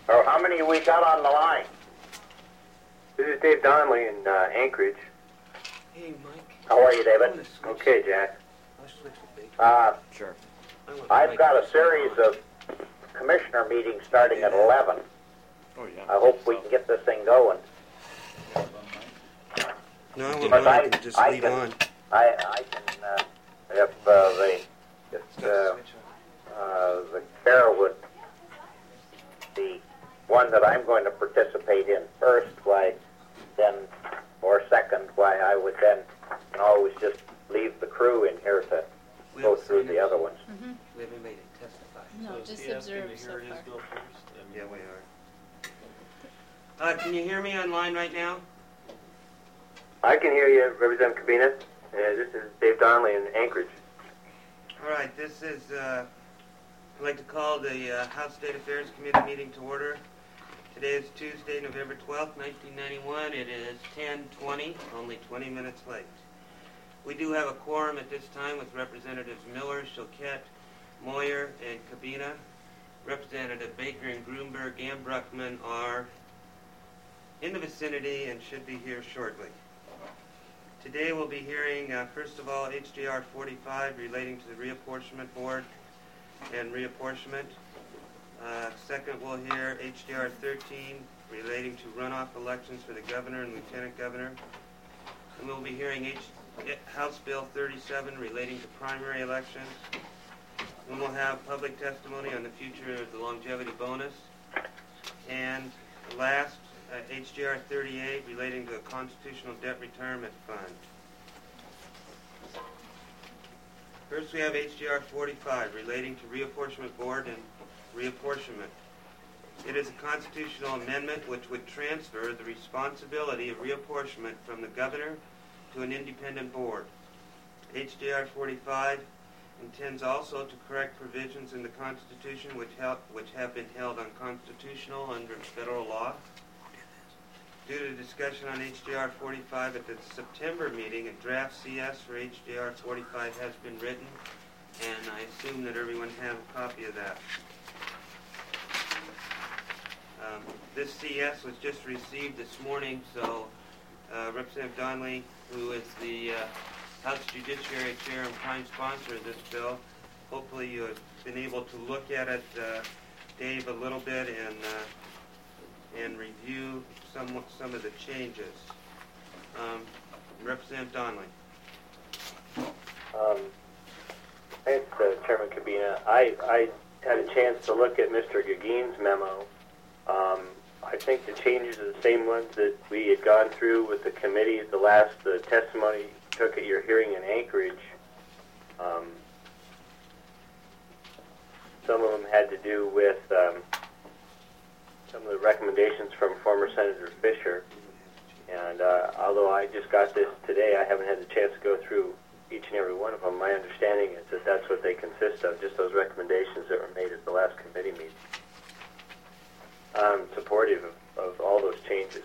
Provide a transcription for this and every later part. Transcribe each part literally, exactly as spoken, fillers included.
Or how many we got on the line? This is Dave Donnelly in uh, Anchorage. Hey, Mike. How are you, David? Okay, Jack. I'll switch to Baker. Uh, Sure. I've got a series of commissioner meetings starting at eleven. Oh, yeah. I hope we can get this thing going. No, I But I, can just I leave can, on. I, I can, uh, if uh, the, if, uh, uh, the chair would, the one that I'm going to participate in first, why then, or second, why I would then can always just leave the crew in here to We go have through the signers. other ones. Mm-hmm. We haven't made it testify. No, So is just he asking observe to so hear his far. go first? And Yeah, we are. Uh, can you hear me online right now? I can hear you, Representative Cabina. Uh, this is Dave Donnelly in Anchorage. All right, this is, uh, I'd like to call the uh, House State Affairs Committee meeting to order. Today is Tuesday, November twelfth, nineteen ninety-one. It is ten twenty, only twenty minutes late. We do have a quorum at this time with Representatives Miller, Choquette, Moyer, and Cabina. Representative Baker and Grunberg and Bruckman are in the vicinity and should be here shortly. Today we'll be hearing, uh, first of all, H J R forty-five relating to the Reapportionment Board and reapportionment. Uh, second, we'll hear H J R thirteen relating to runoff elections for the governor and lieutenant governor. And we'll be hearing H- House Bill thirty-seven relating to primary elections. Then we'll have public testimony on the future of the longevity bonus. And last, uh, H J R thirty-eight relating to the Constitutional Debt Retirement Fund. First we have H J R forty-five relating to Reapportionment Board and reapportionment. It is a constitutional amendment which would transfer the responsibility of reapportionment from the governor to an independent board. H J R forty-five intends also to correct provisions in the Constitution which, hel- which have been held unconstitutional under federal law. Due to discussion on H J R forty-five at the September meeting, a draft C S for H J R forty-five has been written, and I assume that everyone has a copy of that. Um, this C S was just received this morning, so uh, Representative Donnelly, who is the uh, House Judiciary Chair and prime sponsor of this bill, hopefully you have been able to look at it, uh, Dave, a little bit and uh, and review some some of the changes. Um, Representative Donnelly. Um, thanks, uh, Chairman Cabina. I, I had a chance to look at Mister Gagin's memo. Um, I think the changes are the same ones that we had gone through with the committee at the last uh, testimony you took at your hearing in Anchorage. Um, some of them had to do with um, some of the recommendations from former Senator Fisher. And uh, although I just got this today, I haven't had the chance to go through each and every one of them. My understanding is that that's what they consist of, just those recommendations that were made at the last committee meeting. I'm supportive of, of all those changes.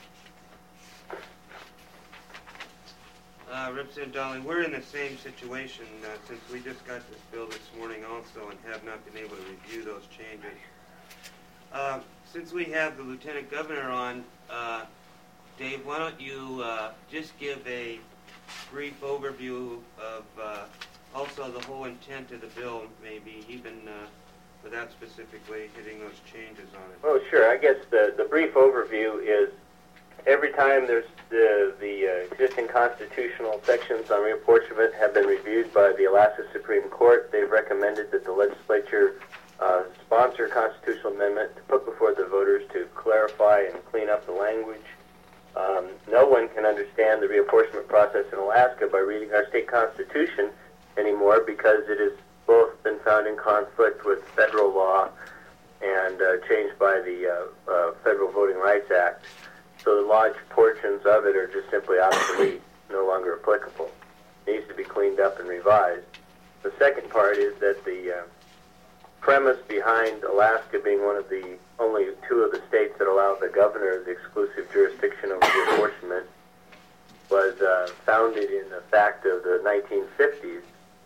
Uh, Representative Donnelly, we're in the same situation uh, since we just got this bill this morning also and have not been able to review those changes. Uh, since we have the Lieutenant Governor on, uh, Dave, why don't you uh, just give a brief overview of uh, also the whole intent of the bill, maybe even uh, without specifically hitting those changes on it. Well, sure. I guess the, the brief overview is every time there's the, the uh, existing constitutional sections on reapportionment have been reviewed by the Alaska Supreme Court, they've recommended that the legislature uh, sponsor a constitutional amendment to put before the voters to clarify and clean up the language. Um, no one can understand the reapportionment process in Alaska by reading our state constitution anymore because it has both been found in conflict with federal law and uh, changed by the uh, uh, Federal Voting Rights Act. So the large portions of it are just simply obsolete, no longer applicable. It needs to be cleaned up and revised. The second part is that the uh, premise behind Alaska being one of the only two of the states that allow the governor the exclusive jurisdiction over reapportionment was uh, founded in the fact of the nineteen fifties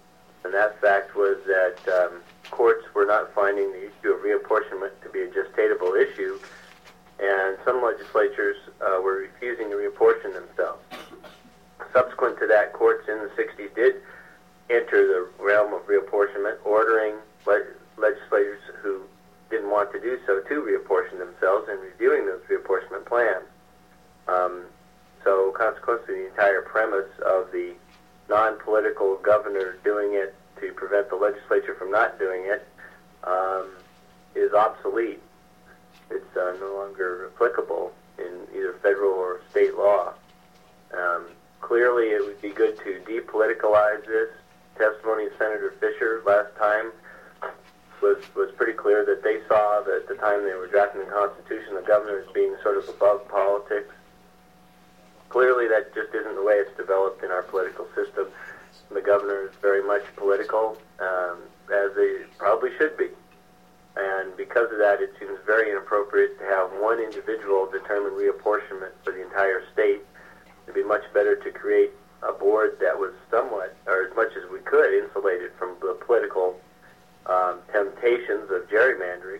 And that fact was that um, courts were not finding the issue of reapportionment to be a justatable issue, and some legislatures uh, were refusing to reapportion themselves. Subsequent to that, courts in the sixties did enter the realm of reapportionment, ordering le- legislators who didn't want to do so to reapportion themselves and reviewing those reapportionment plans. Um, so consequently, the entire premise of the non-political governor doing it to prevent the legislature from not doing it um, is obsolete. It's uh, no longer applicable in either federal or state law. Um, clearly, it would be good to depoliticalize this. Testimony of Senator Fisher last time was was pretty clear that they saw that at the time they were drafting the Constitution, the governor as being sort of above politics. Clearly, that just isn't the way it's developed in our political system. The governor is very much political, um, as they probably should be. And because of that, it seems very inappropriate to have one individual determine reapportionment for the entire state. It'd be much better to create a board that was somewhat, or as much as we could, insulated from the political um, temptations of gerrymandering.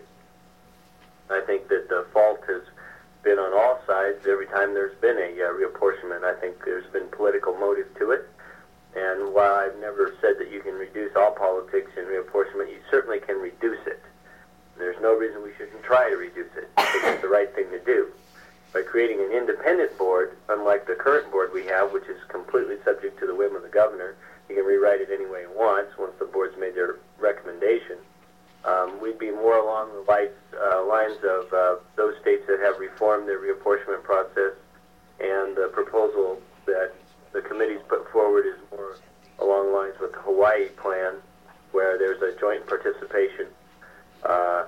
I think that the fault has been on all sides every time there's been a uh, reapportionment. I think there's been political motive to it. And while I've never said that you can reduce all politics in reapportionment, you certainly can reduce it. There's no reason we shouldn't try to reduce it. I think it's the right thing to do. By creating an independent board, unlike the current board we have, which is completely subject to the whim of the governor, he can rewrite it any way he wants once the board's made their recommendation. Um, we'd be more along the lights, uh, lines of uh, those states that have reformed their reapportionment process, and the proposal that the committee's put forward is more along the lines with the Hawaii plan, where there's a joint participation. Uh,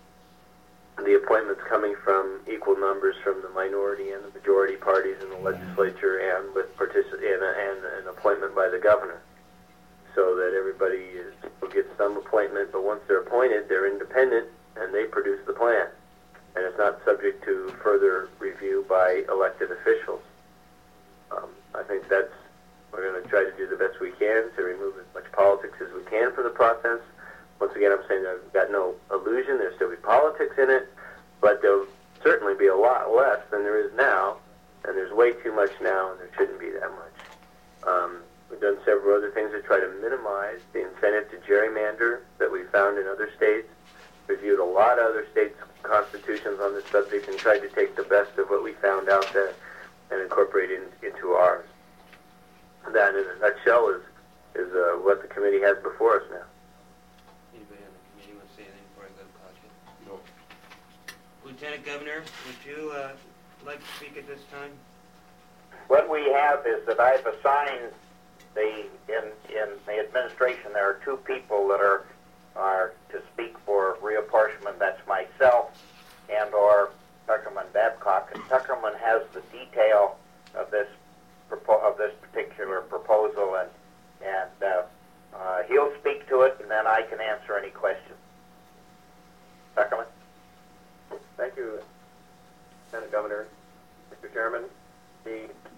the appointments coming from equal numbers from the minority and the majority parties in the legislature, and with particip- and, and an appointment by the governor, so that everybody is, will get some appointment, but once they're appointed, they're independent, and they produce the plan. And it's not subject to further review by elected officials. Um, I think that's, we're going to try to do the best we can to remove as much politics as we can from the process. Once again, I'm saying that I've got no illusion. There'll still be politics in it, but there'll certainly be a lot less than there is now, and there's way too much now, and there shouldn't be that much. Um, We've done several other things to try to minimize the incentive to gerrymander that we found in other states. Reviewed a lot of other states' constitutions on this subject and tried to take the best of what we found out there and incorporate it in, into ours. That, in a nutshell, is is uh, what the committee has before us now. Anybody on the committee want to say anything before I go to caucus? No. Lieutenant Governor, would you uh, like to speak at this time? What we have is that I've assigned the in in the administration there are two people that are are to speak for reapportionment. That's myself and or Tuckerman Babcock. And Tuckerman has the detail of this propo- of this particular proposal, and and uh, uh, he'll speak to it, and then I can answer any questions. Tuckerman. Thank you, Lieutenant Governor. Mister Chairman, the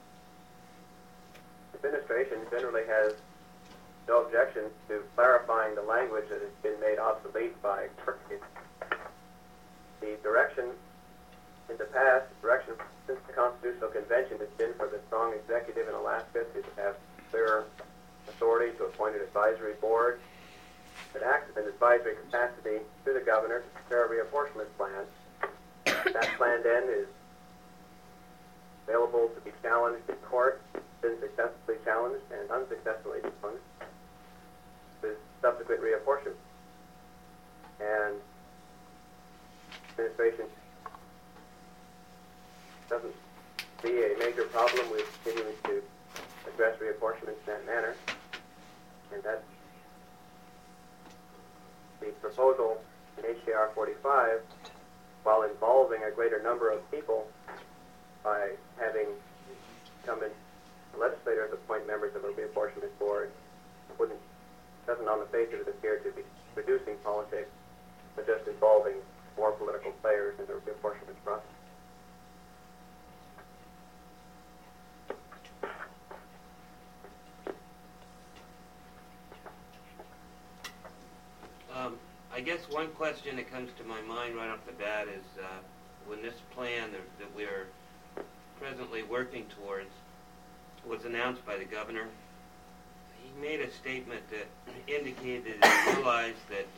administration generally has no objection to clarifying the language that has been made obsolete by the direction in the past. Direction since the Constitutional Convention has been for the strong executive in Alaska to have clear authority to appoint an advisory board that acts in an advisory capacity to the governor to prepare a reapportionment plan. That plan then is available to be challenged in court, been successfully challenged and unsuccessfully challenged with subsequent reapportionment. And administration doesn't see a major problem with continuing to address reapportionment in that manner. And that the proposal in H K R forty-five, while involving a greater number of people by having incumbent legislators appoint members of a reapportionment board, wouldn't, doesn't on the face of it appear to be reducing politics, but just involving more political players in the reapportionment process. guess one question that comes to my mind right off the bat is uh, when this plan that, that we're presently working towards was announced by the governor, he made a statement that indicated that he realized that,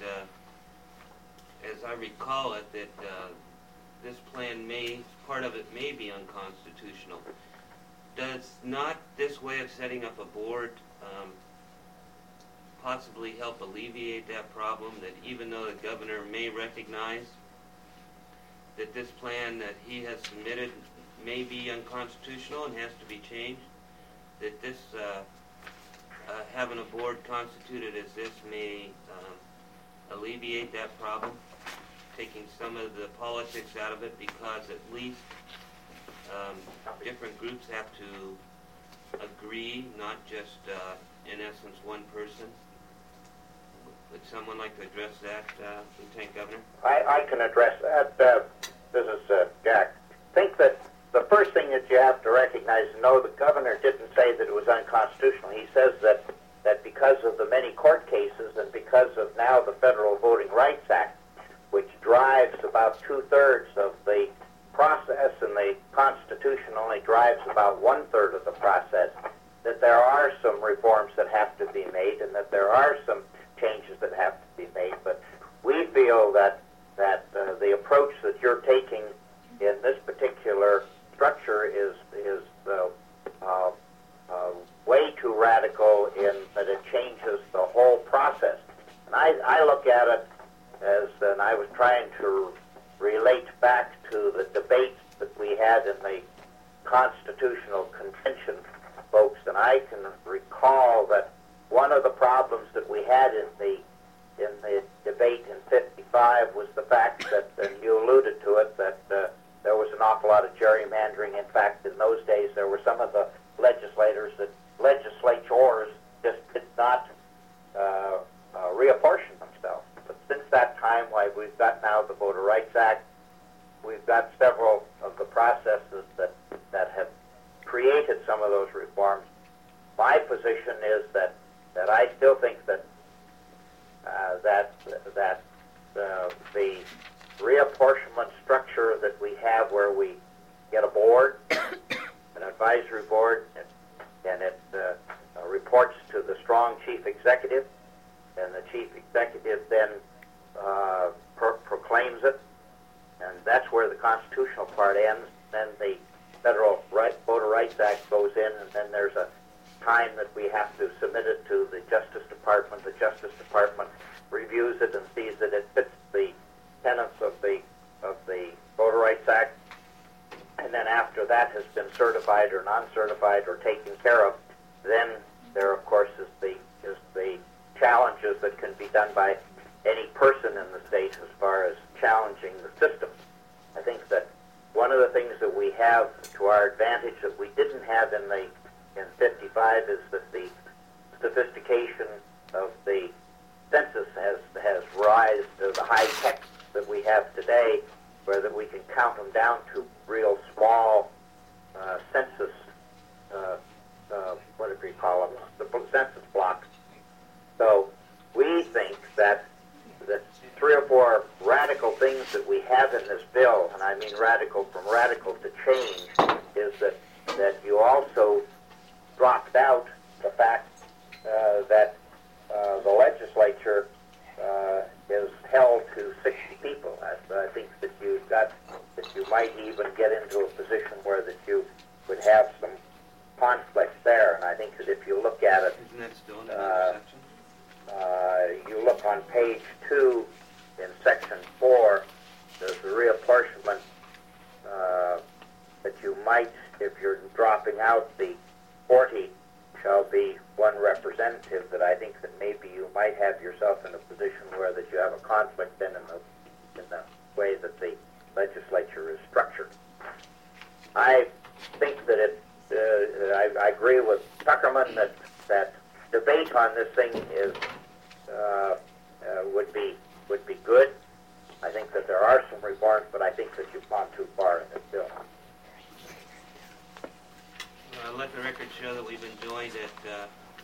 uh, as I recall it, that uh, this plan may, part of it may be unconstitutional. Does not this way of setting up a board um, possibly help alleviate that problem, that even though the governor may recognize that this plan that he has submitted may be unconstitutional and has to be changed, that this, uh, uh, having a board constituted as this may um, alleviate that problem, taking some of the politics out of it, because at least um, different groups have to agree, not just, uh, in essence, one person. Would someone like to address that, uh, Lieutenant Governor? I, I can address that. Uh, this is uh, Jack. I think that the first thing that you have to recognize, no, the governor didn't say that it was unconstitutional. He says that, that because of the many court cases and because of now the Federal Voting Rights Act, which drives about two-thirds of the process, and the Constitution only drives about one-third of the process, that there are some reforms that have to be made and that there are some changes that have to be made. But we feel that, that uh, the approach that you're taking in this particular structure is, is uh, uh, uh, way too radical in that it changes the whole process. And I, I look at it as, and I was trying to relate back to the debates that we had in the Constitutional Convention, folks, and I can recall that one of the problems that we had in the in the debate in fifty-five was the fact that, and you alluded to it, that uh, there was an awful lot of gerrymandering. In fact, in those days, there were some of the legislators that legislators just did not uh, uh, reapportion themselves. But since that time, why we've got now the Voter Rights Act, we've got several of the processes that that have created some of those reforms. My position is that that I still think that uh, that that uh, the reapportionment structure that we have, where we get a board, an advisory board, and, and it uh, uh, reports to the strong chief executive, and the chief executive then uh, pro- proclaims it, and that's where the constitutional part ends. Then the Federal right, Voter Rights Act goes in, and then there's a time that we have to submit it to the Justice Department. The Justice Department reviews it and sees that it fits the tenets of the of the Voter Rights Act. And then after that has been certified or non-certified or taken care of, then there, of course, is the is the challenges that can be done by any person in the state as far as challenging the system. I think that one of the things that we have to our advantage that we didn't have in the in fifty-five is that the sophistication of the census has has rise to the high tech that we have today, where that we can count them down to real small uh, census, uh, uh, what do we call them, the census blocks. So we think that that three or four radical things that we have in this bill, and I mean radical from radical to change, is that that you also dropped out the fact uh, that uh, the legislature uh, is held to sixty people. I, I think that you've got that you might even get into a position where that you would have some conflicts there. And I think that if you look at it, Isn't that still in uh, another section? uh, you look on page two in section four, there's a reapportionment uh, that you might, if you're dropping out the forty, shall be one representative, that I think that maybe you might have yourself in a position where that you have a conflict then in the, in the way that the legislature is structured. I think that it, uh, I, I agree with Tuckerman that, that debate on this thing is, uh, uh, would be, would be good. I think that there are some reforms, but I think that you've gone too far in this bill. Uh, let the record show that we've enjoyed it uh,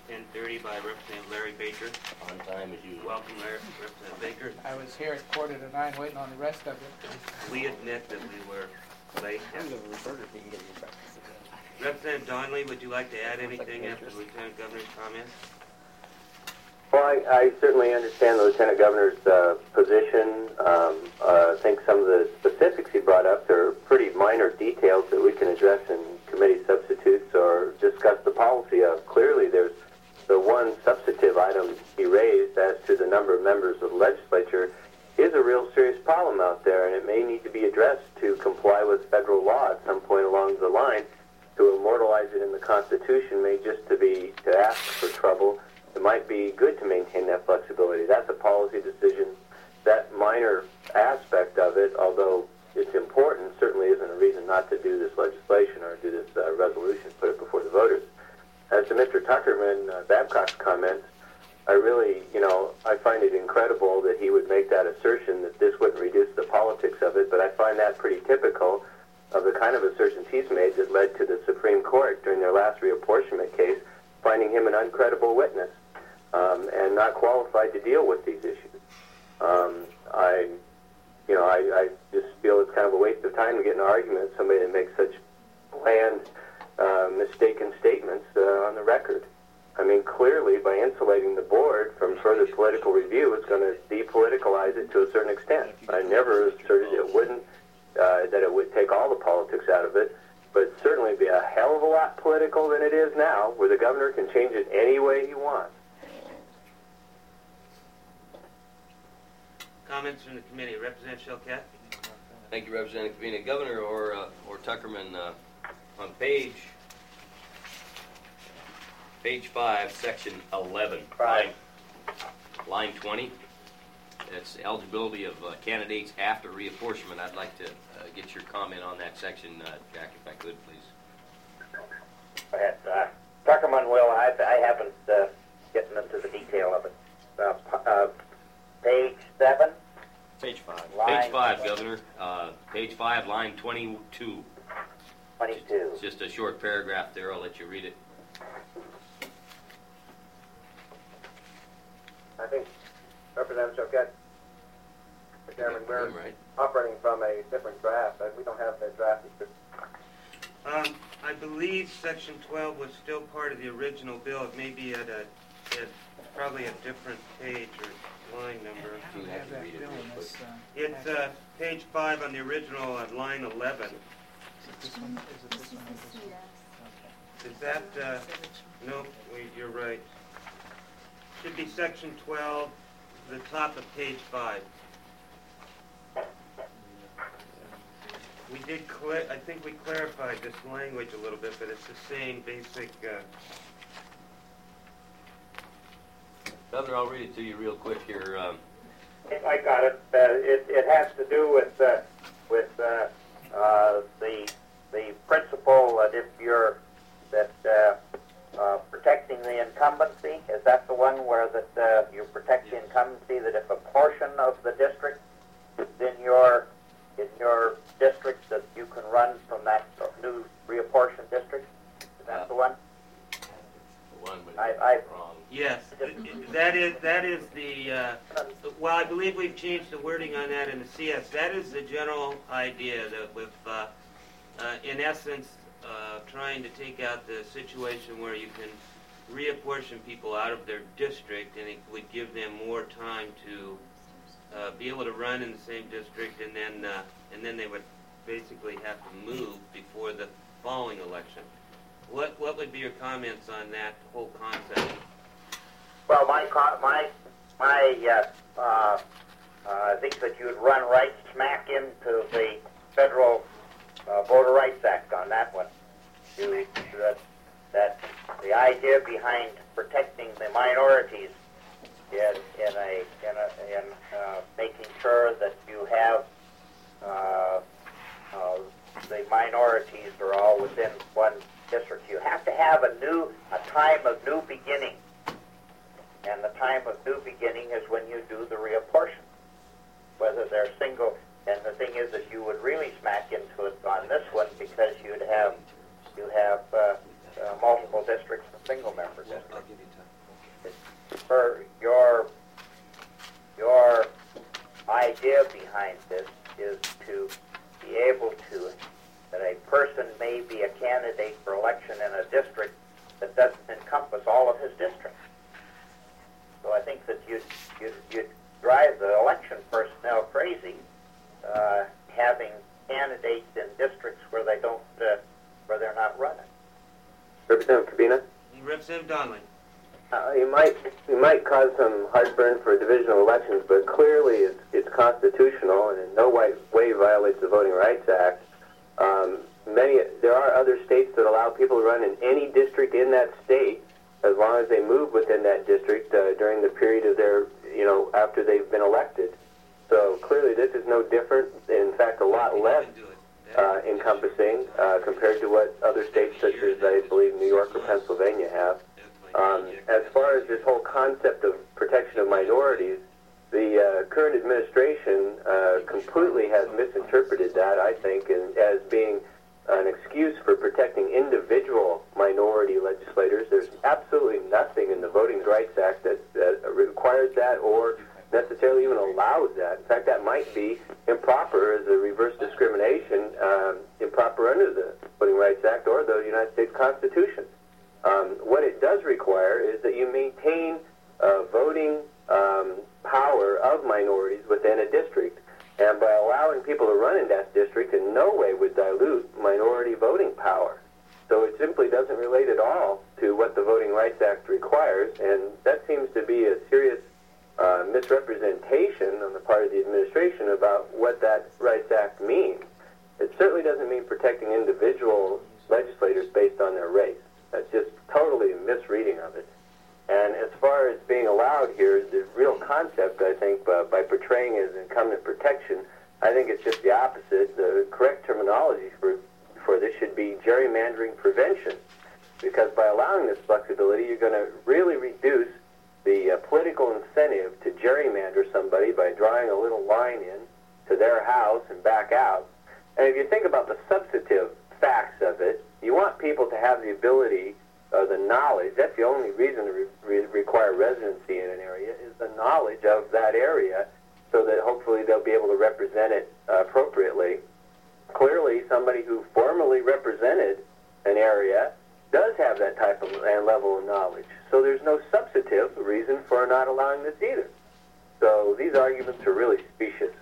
ten thirty by Representative Larry Baker. On time as usual. Welcome, Larry, Representative Baker. I was here at quarter to nine waiting on the rest of it. We admit that we were late. Representative Donnelly, would you like to add anything after the Lieutenant Governor's comments? Well, I, I certainly understand the Lieutenant Governor's uh, position. Um, uh, I think some of the specifics he brought up are pretty minor details that we can address in committee substitutes or discuss the policy of. Clearly, there's the one substantive item he raised as to the number of members of the legislature is a real serious problem out there, and it may need to be addressed to comply with federal law at some point along the line. To immortalize it in the Constitution may just to be to ask for trouble. It might be good to maintain that flexibility. That's a policy decision. That minor aspect of it, although it's important, certainly isn't a reason not to do this legislation or do this uh, resolution, put it before the voters. As to Mister Tuckerman, uh, Babcock's comments, I really, you know, I find it incredible that he would make that assertion that this wouldn't reduce the politics of it, but I find that pretty typical of the kind of assertions he's made that led to the Supreme Court during their last reapportionment case, finding him an uncredible witness um, and not qualified to deal with these issues. Um, I, you know, I, I just feel it's kind of a waste of time to get in an argument with somebody that makes such bland, uh, mistaken statements uh, on the record. I mean, clearly, by insulating the board from further political review, it's going to depoliticalize it to a certain extent. I never asserted it wouldn't, uh, that it would take all the politics out of it, but it'd certainly be a hell of a lot political than it is now, where the governor can change it any way he wants. Comments from the committee. Representative Shellcat. Thank you, Representative Kavina. Governor or uh, or Tuckerman, uh, on page page five, section eleven, line, line twenty. It's eligibility of uh, candidates after reapportionment. I'd like to uh, get your comment on that section, uh, Jack, if I could, please. Go ahead. Uh, Tuckerman will. I, I haven't uh, gotten into the detail of it. Uh, uh, page seven. Page five. Line Page five, Governor. Uh, page five, line twenty-two. twenty-two. It's just a short paragraph there. I'll let you read it. I think, Representative Choquette, Mister Chairman, we're Right. operating from a different draft. Uh, We don't have the draft. Um, I believe section twelve was still part of the original bill. It may be at a, at probably a different page or line number. I don't have that bill in this. Uh, It's uh, page five on the original uh, line eleven. is it this one? Is it this one? Or this one? Okay. Is that, uh, no, wait, you're right. Should be section twelve, the top of page five. We did, cla- I think we clarified this language a little bit, but it's the same basic, uh, Governor, I'll read it to you real quick here. Um, I got it. Uh, it. It has to do with uh, with uh, uh, the the principle that if you're that uh, uh, protecting the incumbency, is that the one where that uh, you protect the incumbency? That if a portion of the district is in your in your district, that you can run from that new reapportioned district. Is that the one? the one, but I- it's I- wrong. yes, that is, that is the, uh, well, I believe we've changed the wording on that in the C S. That is the general idea that with, uh, uh, in essence, uh, trying to take out the situation where you can reapportion people out of their district, and it would give them more time to uh, be able to run in the same district, and then uh, and then they would basically have to move before the following election. What what would be your comments on that whole concept? Well, my co- my my uh, uh, uh, I think that you would run right smack into the federal uh, Voter Rights Act on that one. You, that that the idea behind protecting the minorities is in a in a in uh, making sure that you have uh, uh, the minorities are all within one district. You have to have a new a time of new beginning. And the time of new beginning is when you do the reapportion, whether they're single. And the thing is that you would really smack into it on this one because you'd have you have uh, uh, multiple districts single-member district. I'll give you time. For your your idea behind this is to be able to, that a person may be a candidate for election in a district that doesn't encompass all of his district. So I think that you'd, you'd, you'd drive the election personnel crazy, uh, having candidates in districts where they don't, uh, where they're not running. Representative Kabina? Representative Donnelly. Uh, you might you might cause some heartburn for divisional elections, but clearly it's, it's constitutional and in no way, way violates the Voting Rights Act. Um, many there are other states that allow people to run in any district in that state as long as they move within that district uh, during the period of their you know after they've been elected. So clearly this is no different. In fact, a lot less uh, encompassing uh, compared to what other states such as I believe New York or Pennsylvania have. Um, as far as this whole concept of protection of minorities, the uh, current administration uh, completely has misinterpreted that, I think, in, as being an excuse for protecting individual minority legislators. There's absolutely nothing in the Voting Rights Act that, that requires that or necessarily even allows that. In fact, that might be improper as a reverse discrimination, um, improper under the Voting Rights Act or the United States Constitution. Um, what it does require is that you maintain uh, voting um, power of minorities within a district, and by allowing people to run in that district in no way would dilute minority voting power. So it simply doesn't relate at all to what the Voting Rights Act requires, and that seems to be a serious uh, misrepresentation on the part of the administration about what that Rights Act means. It certainly doesn't mean protecting individual legislators based on their race. That's just totally a misreading of it. And as far as being allowed here, the real concept, I think, uh, by portraying it as incumbent protection, I think it's just the opposite. The correct terminology for, for this should be gerrymandering prevention, because by allowing this flexibility, you're going to really reduce the uh, political incentive to gerrymander somebody by drawing a little line in to their house and back out. And if you think about the substantive facts of it, you want people to have the ability, uh, the knowledge. That's the only reason to re- re- require residency in an area is the knowledge of that area, so that hopefully they'll be able to represent it uh, appropriately. Clearly, somebody who formerly represented an area does have that type of and level of knowledge. So there's no substantive reason for not allowing this either. So these arguments are really specious.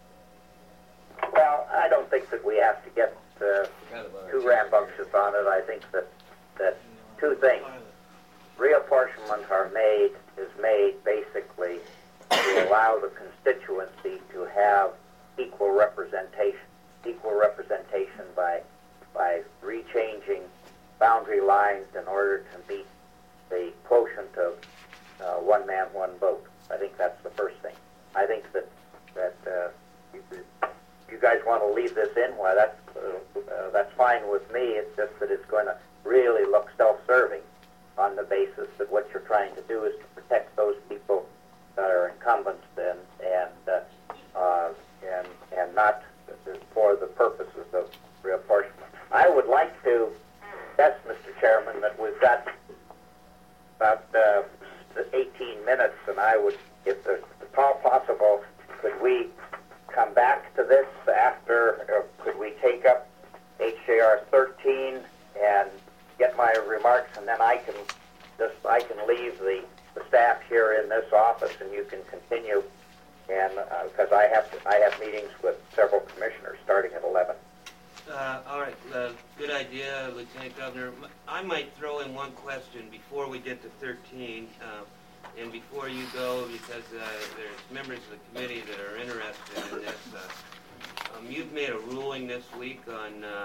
Well, I don't think that we have to get uh, too rambunctious on it. I think that that two things. Reapportionment are made is made basically to allow the constituency to have equal representation, equal representation by by rechanging boundary lines in order to meet the quotient of uh, one man, one vote. I think that's the first thing. I think that that uh, you, you guys want to leave this in, well, that's uh, uh, that's fine with me. It's just that it's going to really look self-serving on the basis that what you're trying to do is to protect those people that are incumbents and and uh, uh, and and not for the purposes of reapportionment. I would like to guess, Mister Chairman, that we've got about uh, eighteen minutes, and I would, if it's at all possible, could we come back to this after, or could we take up H J R thirteen and get my remarks, and then I can just I can leave the, the staff here in this office, and you can continue, and because uh, I have to, I have meetings with several commissioners starting at eleven. Uh, all right, uh, good idea, Lieutenant Governor. I might throw in one question before we get to thirteen, uh, and before you go, because uh, there's members of the committee that are interested in this. Uh, um, you've made a ruling this week on uh,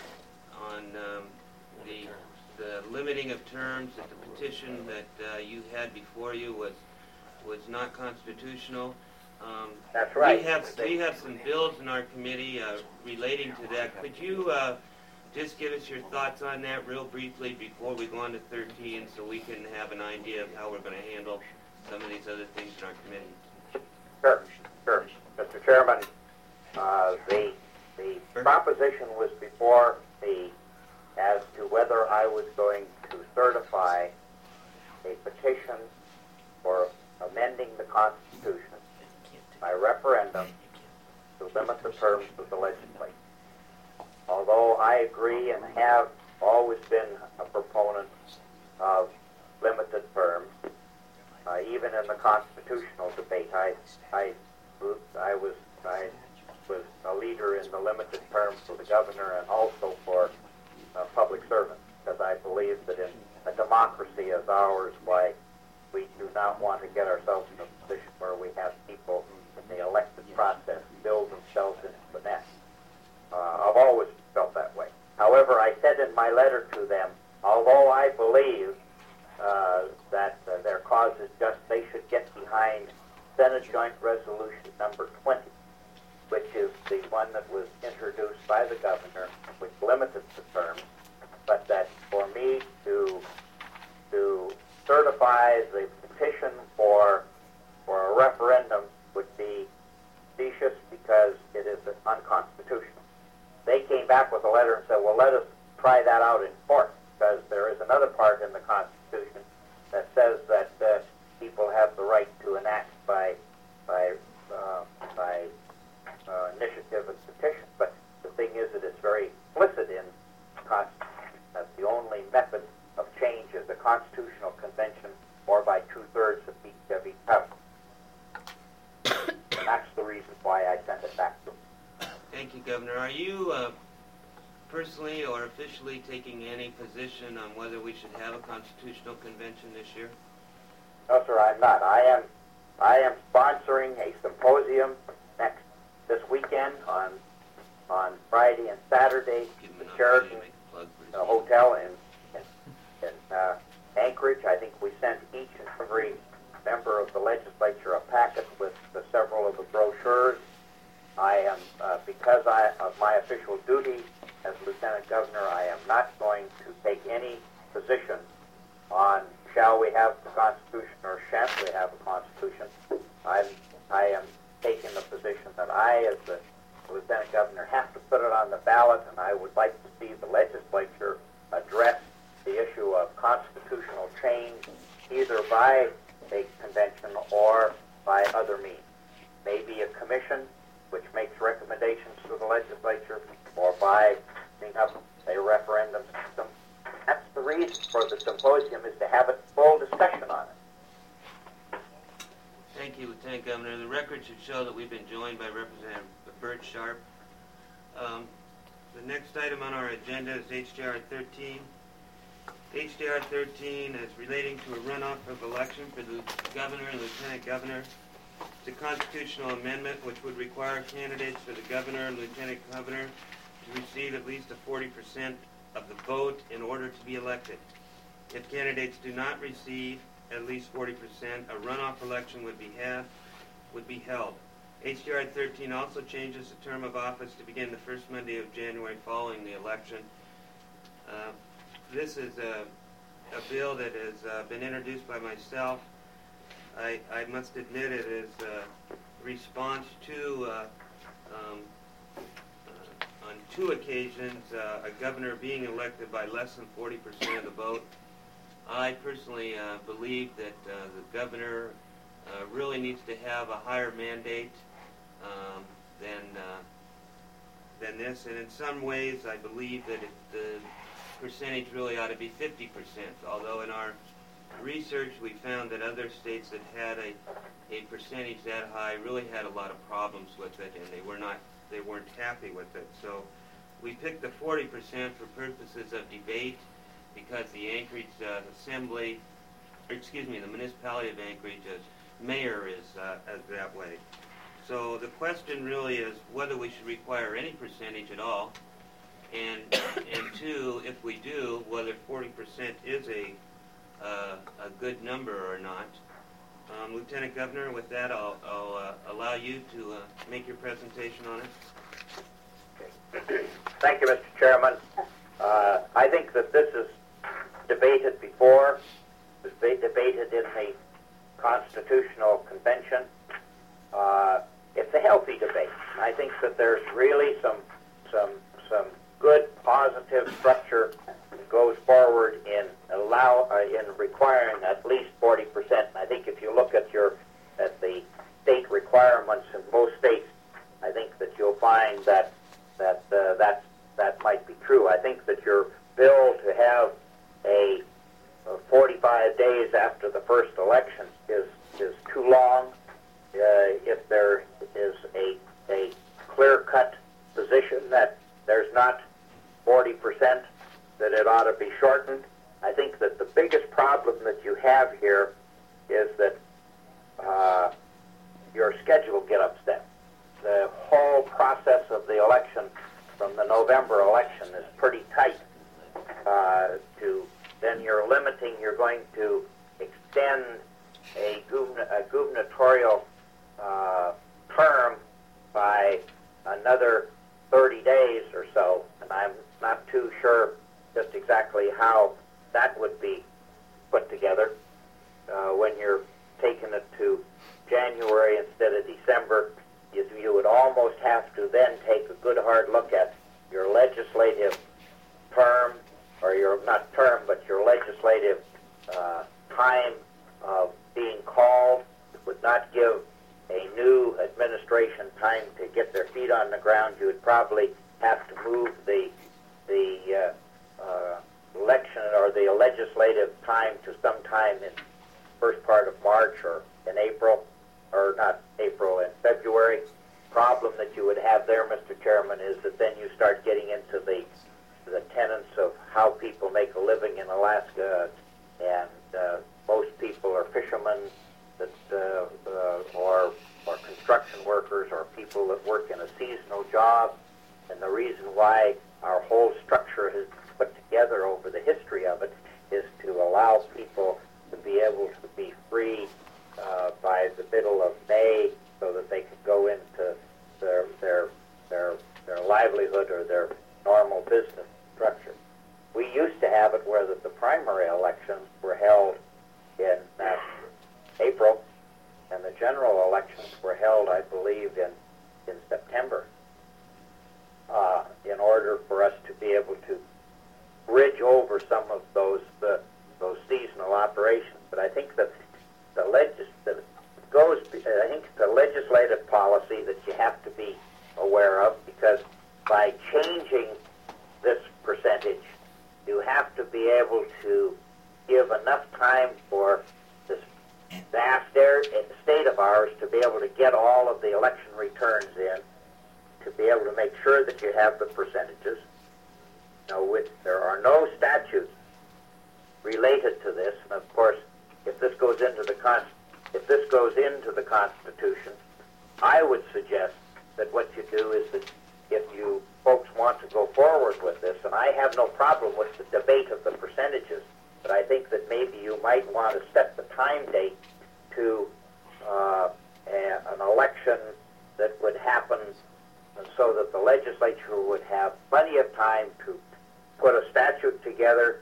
on um, the the limiting of terms, that the petition that uh, you had before you was was not constitutional. Um, That's right. We have we have some bills in our committee uh, relating to that. Could you uh, just give us your thoughts on that real briefly before we go on to thirteen, so we can have an idea of how we're going to handle some of these other things in our committee? Sure, sure. Mister Chairman, uh, the the proposition was before the as to whether I was going to certify a petition for amending the Constitution by referendum to limit the terms of the legislature. Although I agree and have always been a proponent of limited terms, uh, even in the constitutional debate, I, I, I was, I was a leader in the limited terms for the governor and also for uh, public servants, because I believe that in a democracy as ours, why we do not want to get ourselves in a position where we have people in the elected process build themselves into the nest. Uh, I've always felt that way. However, I said in my letter to them, although I believe uh, that uh, their cause is just, they should get behind Senate Joint Resolution number twenty, which is the one that was introduced by the governor, which limited the terms, but that for me to to certify the petition for for a referendum would be specious because it is unconstitutional. They came back with a letter and said, well, let us try that out in court, because there is another part in the Constitution that says that uh, people have the right to enact by by uh, by uh, initiative and petition. But the thing is that it's very explicit in the Constitution that the only method of change is a constitutional convention or by two-thirds of each, of each house. And that's the reason why I sent it back to them. Thank you, Governor. Are you uh, personally or officially taking any position on whether we should have a constitutional convention this year? No, sir, I'm not. I am I am sponsoring a symposium next this weekend on on Friday and Saturday Give at them the an Sheraton opportunity to make a plug for this uh, meeting. Hotel in in, in uh, Anchorage. I think we sent each and every member of the legislature a packet with the several of the brochures. I am, uh, because I, of my official duty as Lieutenant Governor, I am not going to take any position on shall we have the Constitution or shan't we have a Constitution. I'm, I am taking the position that I, as the Lieutenant Governor, have to put it on the ballot, and I would like to see the legislature address the issue of constitutional change either by a convention or by other means. Maybe a commission which makes recommendations to the legislature, or by setting up a referendum system. That's the reason for the symposium, is to have a full discussion on it. Thank you, Lieutenant Governor. The record should show that we've been joined by Representative Bert Sharp. Um, the next item on our agenda is H J R thirteen. H J R thirteen is relating to a runoff of election for the governor and lieutenant governor. It's a constitutional amendment which would require candidates for the governor and lieutenant governor to receive at least a forty percent of the vote in order to be elected. If candidates do not receive at least forty percent, a runoff election would be had, would be held. H J R thirteen also changes the term of office to begin the first Monday of January following the election. Uh, this is a, a bill that has uh, been introduced by myself. I, I must admit it is a response to, uh, um, uh, on two occasions, uh, a governor being elected by less than forty percent of the vote. I personally uh, believe that uh, the governor uh, really needs to have a higher mandate um, than uh, than this, and in some ways I believe that it, the percentage really ought to be fifty percent, although in our research we found that other states that had a, a percentage that high really had a lot of problems with it, and they were not they weren't happy with it. So we picked the forty percent for purposes of debate, because the Anchorage uh, Assembly, or excuse me, the municipality of Anchorage as mayor is uh, as that way. So the question really is whether we should require any percentage at all, and and two, if we do, whether forty percent is a uh, a good number or not. Um, Lieutenant Governor, with that, I'll, I'll uh, allow you to uh, make your presentation on it. Thank you, Mister Chairman. Uh, I think that this is debated before. It was debated in the Constitutional Convention. Uh, it's a healthy debate. I think that there's really some some some good positive structure find that that uh, that that might be true. I think that your bill to have a, a forty-five days after the first election is is too long. Uh, if there is a a clear-cut position that there's not forty percent, that it ought to be shortened. I think that the biggest problem that you have here is that uh, your schedule get upset. The whole process of the election from the November election is pretty tight. Uh, to then you're limiting, you're going to extend a, gubern- a gubernatorial uh, term by another thirty days or so, and I'm not too sure just exactly how that would be put together uh, when you're taking it to January instead of December. You, you would almost have to then take a good hard look at your legislative term, or your, not term, but your legislative uh, time of being called. It would not give a new administration time to get their feet on the ground. You would probably have to move the the uh, uh, election or the legislative time to sometime in first part of March or in April, or not April, in February. Problem that you would have there, Mister Chairman, is that then you start getting into the the tenets of how people make a living in Alaska, and uh, most people are fishermen that uh, uh, or or construction workers or people that work in a seasonal job. And the reason why our whole structure has been put together over the history of it is to allow people to be able to be free uh, by the middle of May, so that they could go into their their their their livelihood or their normal business structure. We used to have it where that the primary elections were held in uh, April, and the general elections were held, I believe, in in September, uh, in order for us to be able to bridge over some of those uh, those seasonal operations. But I think that the legis that goes, I think it's a legislative policy that you have to be aware of, because by changing this percentage, you have to be able to give enough time for this vast state of ours to be able to get all of the election returns in, to be able to make sure that you have the percentages. Now, with, there are no statutes related to this, and of course, if this goes into the con- if this goes into the Constitution, I would suggest that what you do is that if you folks want to go forward with this, and I have no problem with the debate of the percentages, but I think that maybe you might want to set the time date to uh, a, an election that would happen, and so that the legislature would have plenty of time to put a statute together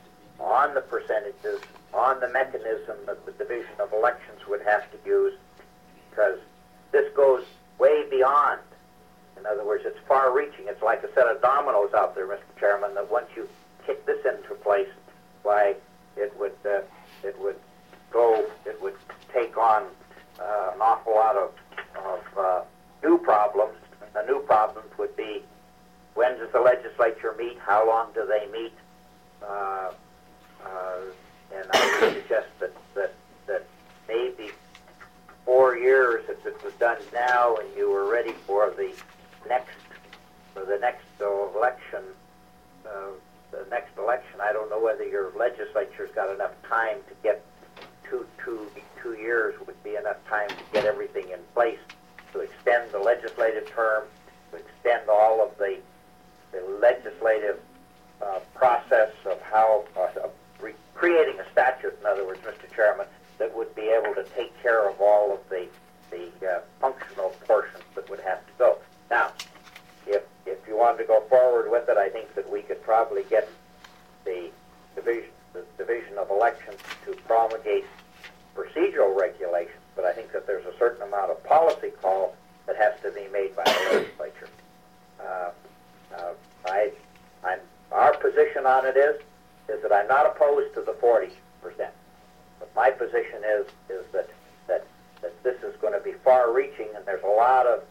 on the percentages, on the mechanism that the Division of Elections would have to use, because this goes way beyond. In other words, it's far-reaching. It's like a set of dominoes out there, Mister Chairman, that once you kick this into place, why, it would uh, it would go, it would take on uh, an awful lot of, of uh, new problems. The new problems would be, when does the legislature meet? How long do they meet? Uh, uh, and I would suggest that, that, that maybe four years, if it was done now and you were ready for the next for the next election, uh, the next election, I don't know whether your legislature's got enough time to get two, two, two years would be enough time to get everything in place, to extend the legislative term, to extend all of the, the legislative uh, process of how, uh, of re- creating a statute, in other words, Mister Chairman, that would be able to take care of all of the, the uh, functional portions that would have to go. Now, if if you wanted to go forward with it, I think that we could probably get the division, the Division of Elections to promulgate procedural regulations, but I think that there's a certain amount of policy call that has to be made by the legislature. Uh, uh, I, I'm, our position on it is is that I'm not opposed to the forty percent, but my position is is that that that this is going to be far-reaching, and there's a lot of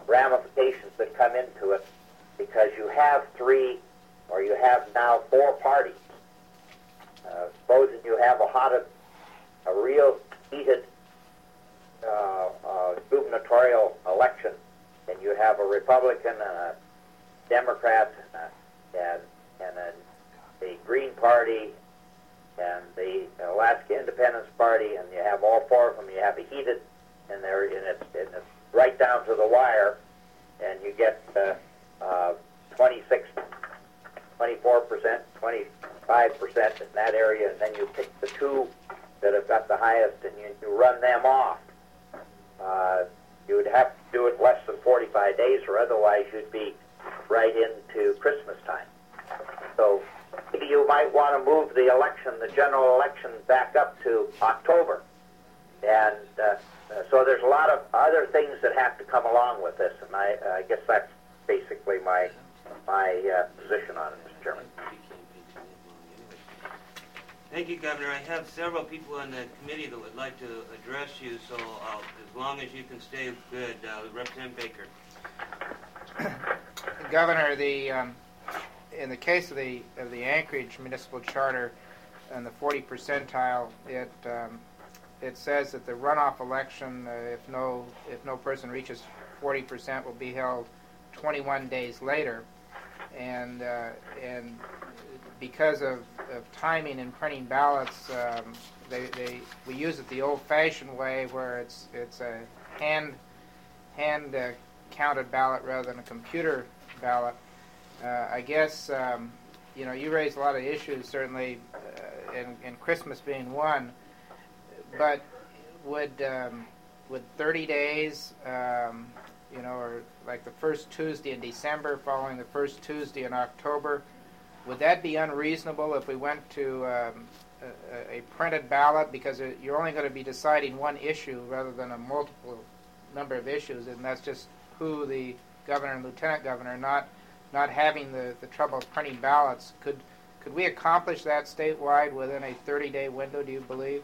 ramifications that come into it, because you have three, or you have now four parties. Uh, supposing you have a hot, a real heated uh, uh, gubernatorial election, and you have a Republican and a Democrat and, a, and, and a, the Green Party and the Alaska Independence Party, and you have all four of them. You have a heated, and they're in it, and it's right down to the wire, and you get uh, uh, twenty-six, twenty-four percent, twenty-five percent in that area, and then you pick the two that have got the highest, and you, you run them off. Uh, you would have to do it less than forty-five days, or otherwise you'd be right into Christmas time. So maybe you might want to move the election, the general election, back up to October. And uh, uh, so there's a lot of other things that have to come along with this, and I, uh, I guess that's basically my my uh, position on it, Mister Chairman. Thank you, Governor. I have several people on the committee that would like to address you, so I'll, as long as you can stay good, uh, Representative Baker. Governor, the um, in the case of the of the Anchorage Municipal Charter and the forty percentile, it um, it says that the runoff election, uh, if no if no person reaches forty percent, will be held twenty-one days later, and uh, and because of, of timing and printing ballots, um, they, they we use it the old-fashioned way, where it's it's a hand hand uh, counted ballot rather than a computer ballot. Uh, I guess um, you know you raised a lot of issues, certainly, uh, and, and Christmas being one. But would um, would thirty days, um, you know, or like the first Tuesday in December following the first Tuesday in October, would that be unreasonable if we went to um, a, a printed ballot, because it, you're only going to be deciding one issue rather than a multiple number of issues, and that's just who the governor and lieutenant governor, not not having the, the trouble of printing ballots. Could could we accomplish that statewide within a thirty-day window, do you believe?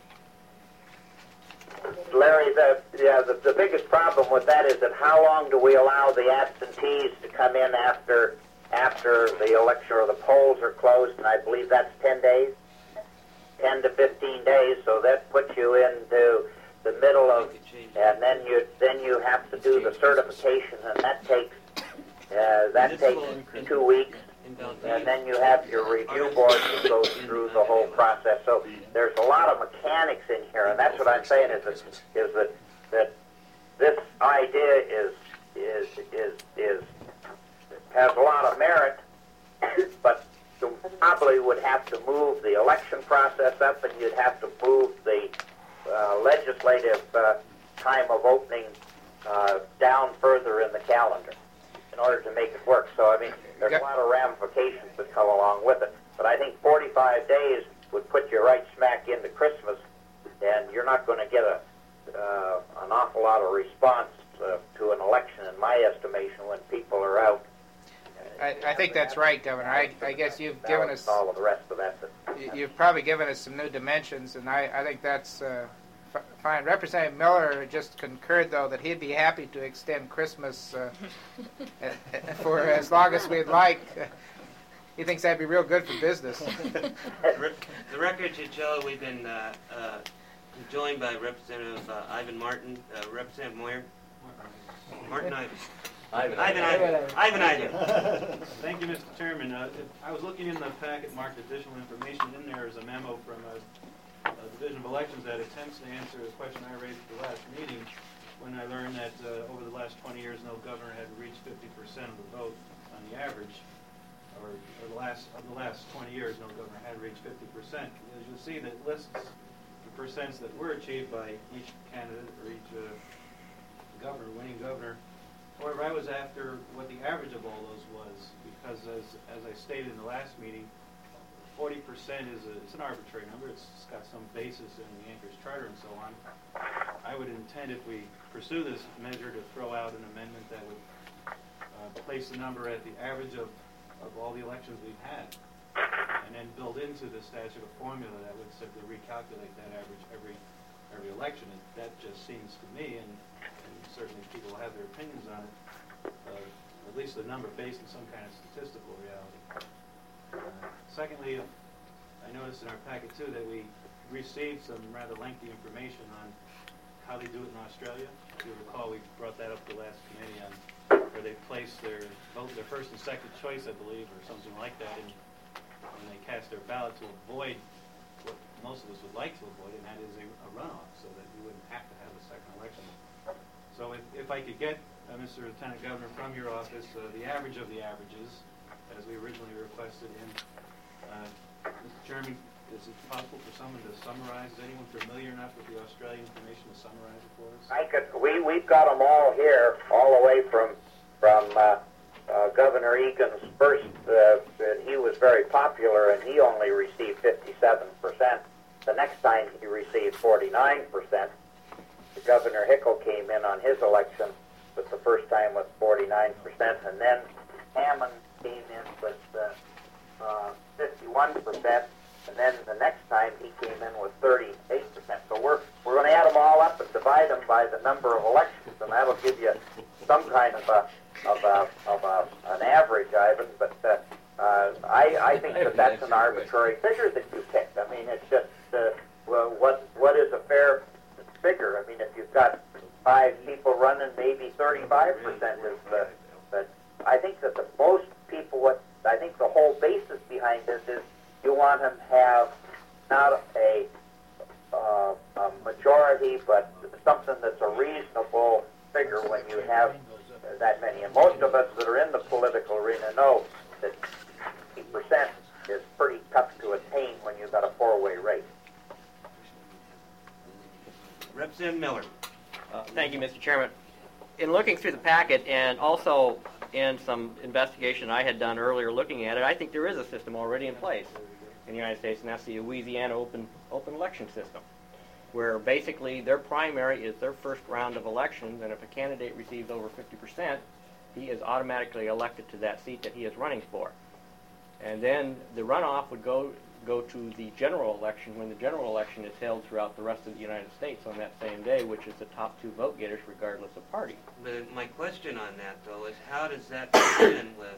Larry, the, yeah, the, the biggest problem with that is that how long do we allow the absentees to come in after after the election or the polls are closed? And I believe that's ten days, ten to fifteen days. So that puts you into the middle of, and then you then you have to do the certification, and that takes uh, that takes two weeks. And then you have your review board that goes through the whole process. So there's a lot of mechanics in here, and that's what I'm saying is that, is that, that this idea is is is is has a lot of merit, but you probably would have to move the election process up, and you'd have to move the uh, legislative uh, time of opening uh, down further in the calendar in order to make it work. So I mean, there's a lot of ramifications that come along with it. But I think forty-five days would put you right smack into Christmas, and you're not going to get a uh, an awful lot of response uh, to an election, in my estimation, when people are out. I, I think that's right, Governor. I, I guess you've given us all of the rest of that. You've probably given us some new dimensions, and I, I think that's uh, f- fine. Representative Miller just concurred, though, that he'd be happy to extend Christmas uh, for as long as we'd like. He thinks that'd be real good for business. The record should show we've been uh, uh, joined by Representative uh, Ivan Martin, uh, Representative Moyer. Martin Ivan. Ivan, Ivan, Ivan, Ivan, Ivan. Thank you, Mister Chairman. Uh, I was looking in the packet marked additional information. In there is a memo from a, a Division of Elections that attempts to answer a question I raised at the last meeting, when I learned that uh, over the last twenty years, no governor had reached fifty percent of the vote on the average, or, or the last of the last twenty years, no governor had reached fifty percent. As you'll see, that lists the percents that were achieved by each candidate or each uh, governor, winning governor. However, I was after what the average of all those was, because as as I stated in the last meeting, forty percent is a, it's an arbitrary number. It's, it's got some basis in the Anchorage Charter and so on. I would intend, if we pursue this measure, to throw out an amendment that would uh, place the number at the average of, of all the elections we've had, and then build into the statute a formula that would simply recalculate that average every every election. It, that just seems to me, and, and certainly people have their opinions on it, uh, at least a number based on some kind of statistical reality. Uh, secondly, I noticed in our packet too that we received some rather lengthy information on how they do it in Australia. If you recall, we brought that up at the last committee on where they place their vote, their first and second choice, I believe, or something like that, and when they cast their ballot to avoid what most of us would like to avoid, and that is a, a runoff, so that you wouldn't have to have a second election. So if, if I could get, uh, Mister Lieutenant Governor, from your office, uh, the average of the averages, as we originally requested in, uh, Mister Chairman, is it possible for someone to summarize? Is anyone familiar enough with the Australian information to summarize it for us? I could. We we've got them all here, all the way from from uh, uh, Governor Egan's first. Uh, and he was very popular, and he only received fifty-seven percent. The next time he received forty-nine percent. Governor Hickel came in on his election with the first time with forty-nine percent, and then Hammond came in with uh, uh, fifty-one percent. And then the next time he came in with thirty-eight percent. So we're we're going to add them all up and divide them by the number of elections, and that'll give you some kind of a of a of a an average, Ivan. But uh, uh, I I think that that's an arbitrary figure that you picked. I mean, it's just uh, well, what what is a fair figure? I mean, if you've got five people running, maybe thirty-five percent is the. But I think that the most people, what I think the whole basis behind this is. You want them to have not a, uh, a majority, but something that's a reasonable figure when you have that many. And most of us that are in the political arena know that fifty percent is pretty tough to attain when you've got a four-way race. Representative Miller. Uh, thank you, Mister Chairman. In looking through the packet and also in some investigation I had done earlier looking at it, I think there is a system already in place in the United States, and that's the Louisiana open open election system, where basically their primary is their first round of elections, and if a candidate receives over fifty percent, he is automatically elected to that seat that he is running for. And then the runoff would go go to the general election when the general election is held throughout the rest of the United States on that same day, which is the top two vote getters regardless of party. But my question on that, though, is how does that fit in with,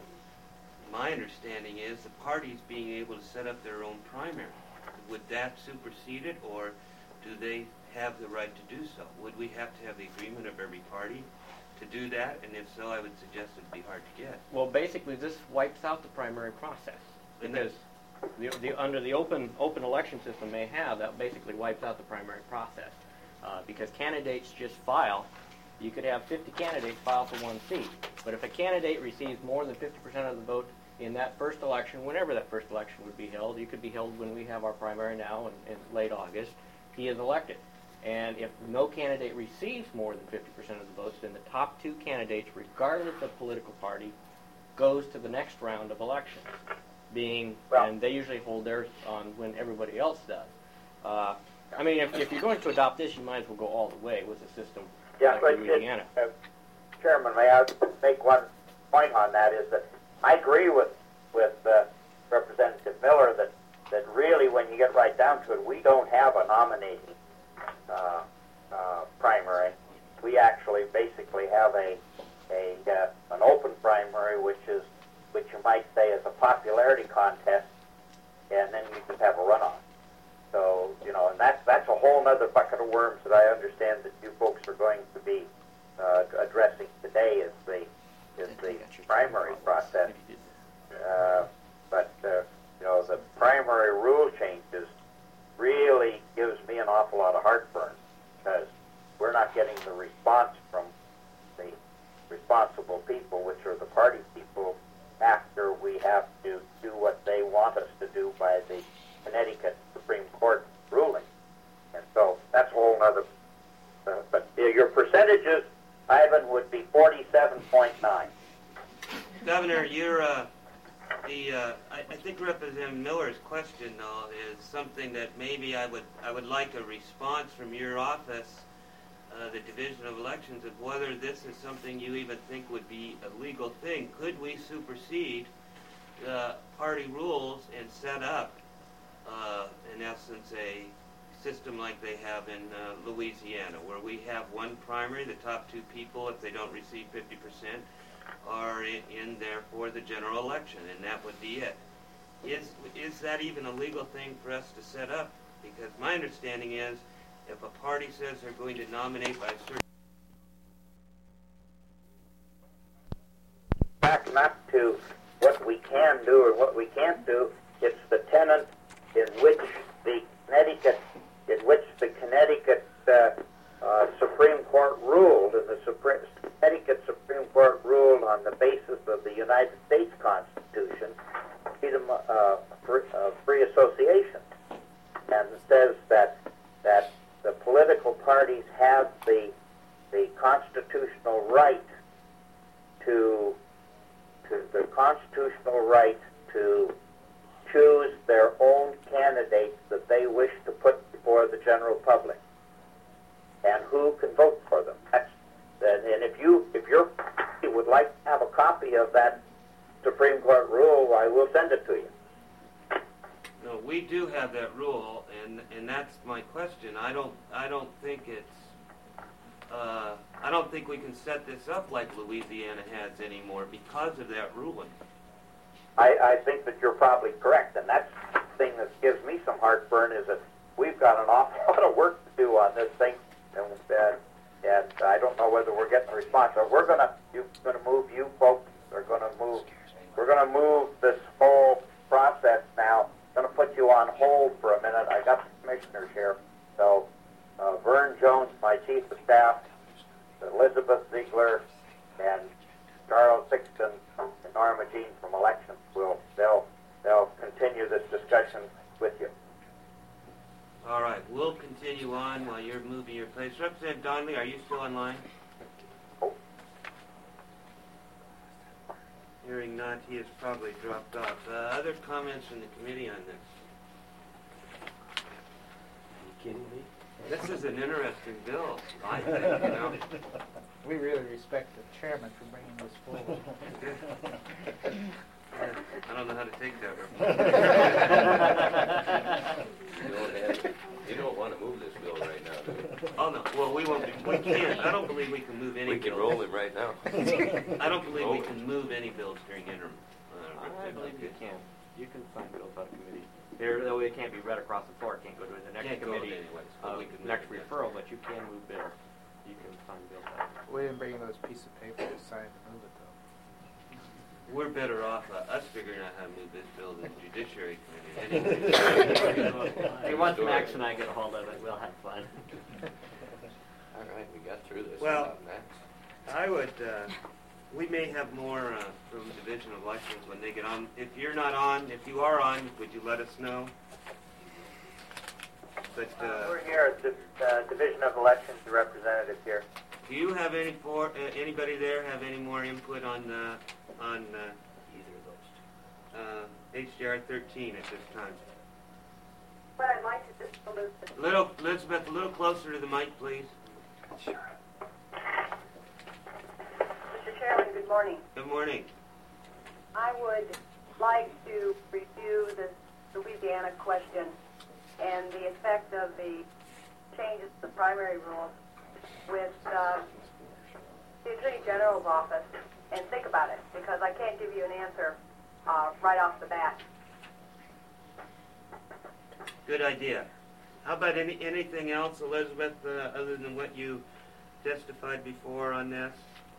my understanding is, the parties being able to set up their own primary? Would that supersede it, or do they have the right to do so? Would we have to have the agreement of every party to do that? And if so, I would suggest it would be hard to get. Well, basically, this wipes out the primary process, because the, the, under the open open election system they have, that basically wipes out the primary process. Uh, because candidates just file. You could have fifty candidates file for one seat. But if a candidate receives more than fifty percent of the vote in that first election, whenever that first election would be held, it could be held when we have our primary now in, in late August, he is elected. And if no candidate receives more than fifty percent of the votes, then the top two candidates, regardless of political party, goes to the next round of elections. Being, well, and they usually hold theirs on when everybody else does. Uh, I mean, if, if you're going to adopt this, you might as well go all the way with the system yeah, like but Louisiana. It, uh, Chairman, may I make one point on that? Is that I agree with with uh, Representative Miller that that really, when you get right down to it, we don't have a nominating uh, uh, primary. We actually basically have a a uh, an open primary, which is which you might say is a popularity contest, and then you just have a runoff. So, you know, and that's, that's a whole other bucket of worms that I understand that you folks are going to be uh, addressing today is the, is the primary process. Uh, but, uh, you know, the primary rule changes really gives me an awful lot of heartburn because we're not getting the response from the responsible people, which are the party people, after we have to do what they want us to do by the Connecticut Supreme Court ruling. And so that's a whole other, uh, but uh, your percentages, Ivan, would be forty-seven point nine. Governor, you're, uh, the, uh, I, I think Representative Miller's question, though, is something that maybe I would, I would like a response from your office, uh, the Division of Elections, of whether this is something you even think would be a legal thing. Could we supersede the party rules and set up, uh, in essence, a system like they have in uh, Louisiana, where we have one primary, the top two people, if they don't receive fifty percent, are in, in there for the general election, and that would be it. Is, is that even a legal thing for us to set up? Because my understanding is, if a party says they're going to nominate by a certain... Back not to what we can do or what we can't do, it's the tenet in which the Connecticut, in which the Connecticut uh, uh, Supreme Court ruled, and the Supreme, Connecticut Supreme Court ruled on the basis of the United States Constitution, freedom, uh, free, uh, free association, and it says that that the political parties have the the constitutional right to to the constitutional right to choose their own candidates that they wish to put before the general public, and who can vote for them. That's, and if you if you would like to have a copy of that Supreme Court rule, I will send it to you. No, we do have that rule, and and that's my question. I don't I don't think it's uh, I don't think we can set this up like Louisiana has anymore because of that ruling. I, I think that you're probably correct, and that's the thing that gives me some heartburn is that we've got an awful lot of work to do on this thing, and uh, and I don't know whether we're getting a response. So we're gonna you gonna move you folks are gonna move. We're gonna move this whole process now. Going to put you on hold for a minute. I got the commissioners here. So, uh, Vern Jones, my chief of staff, Elizabeth Ziegler, and Charles Sixton and Norma Jean from elections will they'll they'll continue this discussion with you. All right, we'll continue on while you're moving your place. Representative Donnelly, are you still online? Oh. Hearing not, he has probably dropped off. Uh, other comments from the committee on this? Are you kidding me? This is an interesting bill, I think, you know. We really respect the chairman for bringing this forward. Yeah, I don't know how to take that. You don't, have, you don't want to move this bill right now, do you? Oh, no. Well, we won't. Be, we can't. I don't believe we can move any We can bills. roll him right now. I don't believe we Roll can move any bills during interim. Uh, I believe you can. You can sign bills out of committee. There, though it can't be read across the floor. It can't go to the next Can't go committee, anyways, but uh, we can move next it, yeah. referral, but you can move bills. You can sign bills out. We didn't bring those pieces of paper to sign to move it, though. We're better off uh, us figuring out how to move this bill than the Judiciary Committee. Anyway. Hey, once Max and I get a hold of it, we'll have fun. All right, we got through this. Well, without Max. I would, uh, we may have more uh, from the Division of Elections when they get on. If you're not on, if you are on, would you let us know? But uh, We're here at the uh, Division of Elections, the representative here. do you have any for, uh, anybody there have any more input on uh, on uh, Either of those. uh, H J R thirteen at this time? But I'd like to just Elizabeth. Little, Elizabeth, a little closer to the mic, please. Sure. Mister Chairman, good morning. Good morning. I would like to review this Louisiana question and the effect of the changes to the primary rules with uh, the Attorney General's office and think about it, because I can't give you an answer uh, right off the bat. Good idea. How about any anything else, Elizabeth, uh, other than what you testified before on this?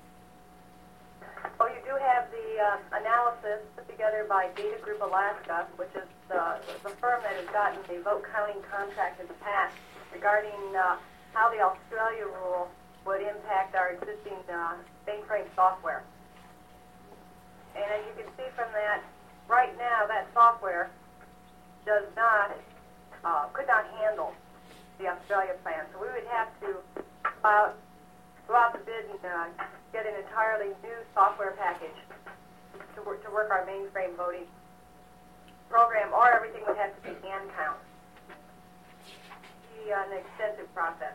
Oh, you do have the uh, analysis put together by Data Group Alaska, which is uh, the firm that has gotten the vote counting contract in the past, regarding uh, how the Australia rule would impact our existing uh, mainframe software. And as you can see from that, right now that software does not, uh, could not handle the Australia plan. So we would have to go out, go out to bid and uh, get an entirely new software package to work, to work our mainframe voting program, or everything would have to be hand count. Be an extensive process.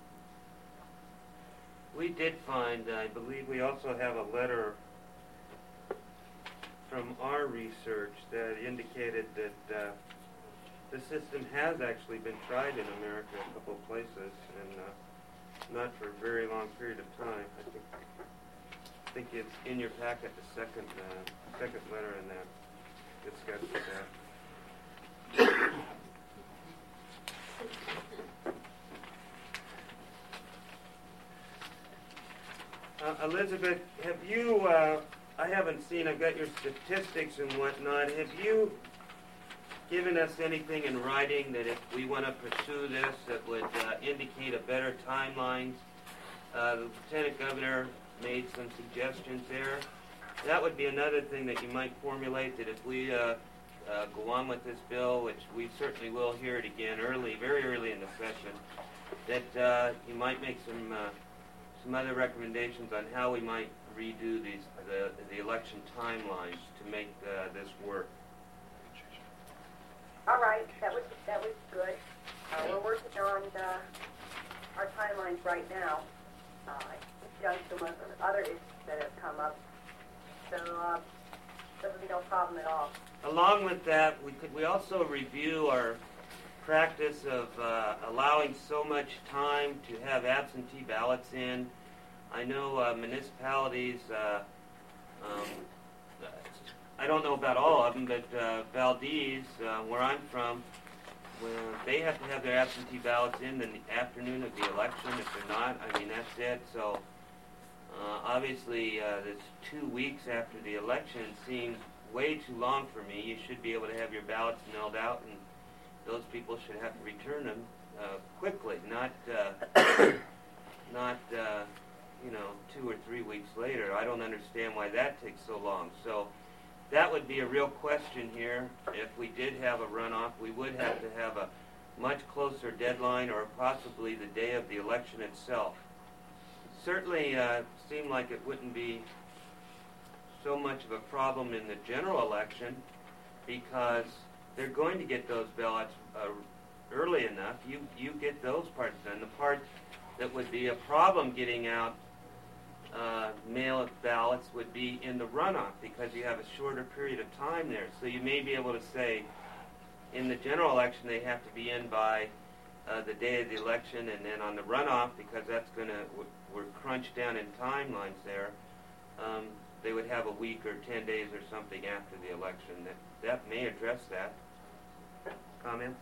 We did find, I believe we also have a letter from our research that indicated that uh, the system has actually been tried in America a couple of places, and uh, not for a very long period of time. I think, I think it's in your packet, the second uh, second letter in that discusses that. Uh, Elizabeth, have you, uh, I haven't seen, I've got your statistics and whatnot, have you given us anything in writing that if we want to pursue this that would uh, indicate a better timeline? Uh, the Lieutenant Governor made some suggestions there. That would be another thing that you might formulate, that if we uh, uh, go on with this bill, which we certainly will hear it again early, very early in the session, that uh, you might make some uh, some other recommendations on how we might redo these the the election timelines to make uh, this work. All right, that was that was good. Uh, we're working on uh, our timelines right now, uh, in conjunction with other issues that have come up. So uh, there will be no problem at all. Along with that, we could we also review our practice of uh, allowing so much time to have absentee ballots in. I know uh, municipalities, uh, um, I don't know about all of them, but uh, Valdez, uh, where I'm from, well, they have to have their absentee ballots in the afternoon of the election. If they're not, I mean, that's it. So uh, obviously, uh, this two weeks after the election seems way too long for me. You should be able to have your ballots mailed out, and those people should have to return them uh, quickly, not uh, not uh, you know two or three weeks later. I don't understand why that takes so long. So that would be a real question here. If we did have a runoff, we would have to have a much closer deadline, or possibly the day of the election itself. Certainly uh, seemed like it wouldn't be so much of a problem in the general election, because they're going to get those ballots uh, early enough. You you get those parts done. The part that would be a problem getting out uh, mail ballots would be in the runoff, because you have a shorter period of time there. So you may be able to say, in the general election, they have to be in by uh, the day of the election, and then on the runoff, because that's going to we're crunched down in timelines there. Um, they would have a week or ten days or something after the election. That that may address that. Comments?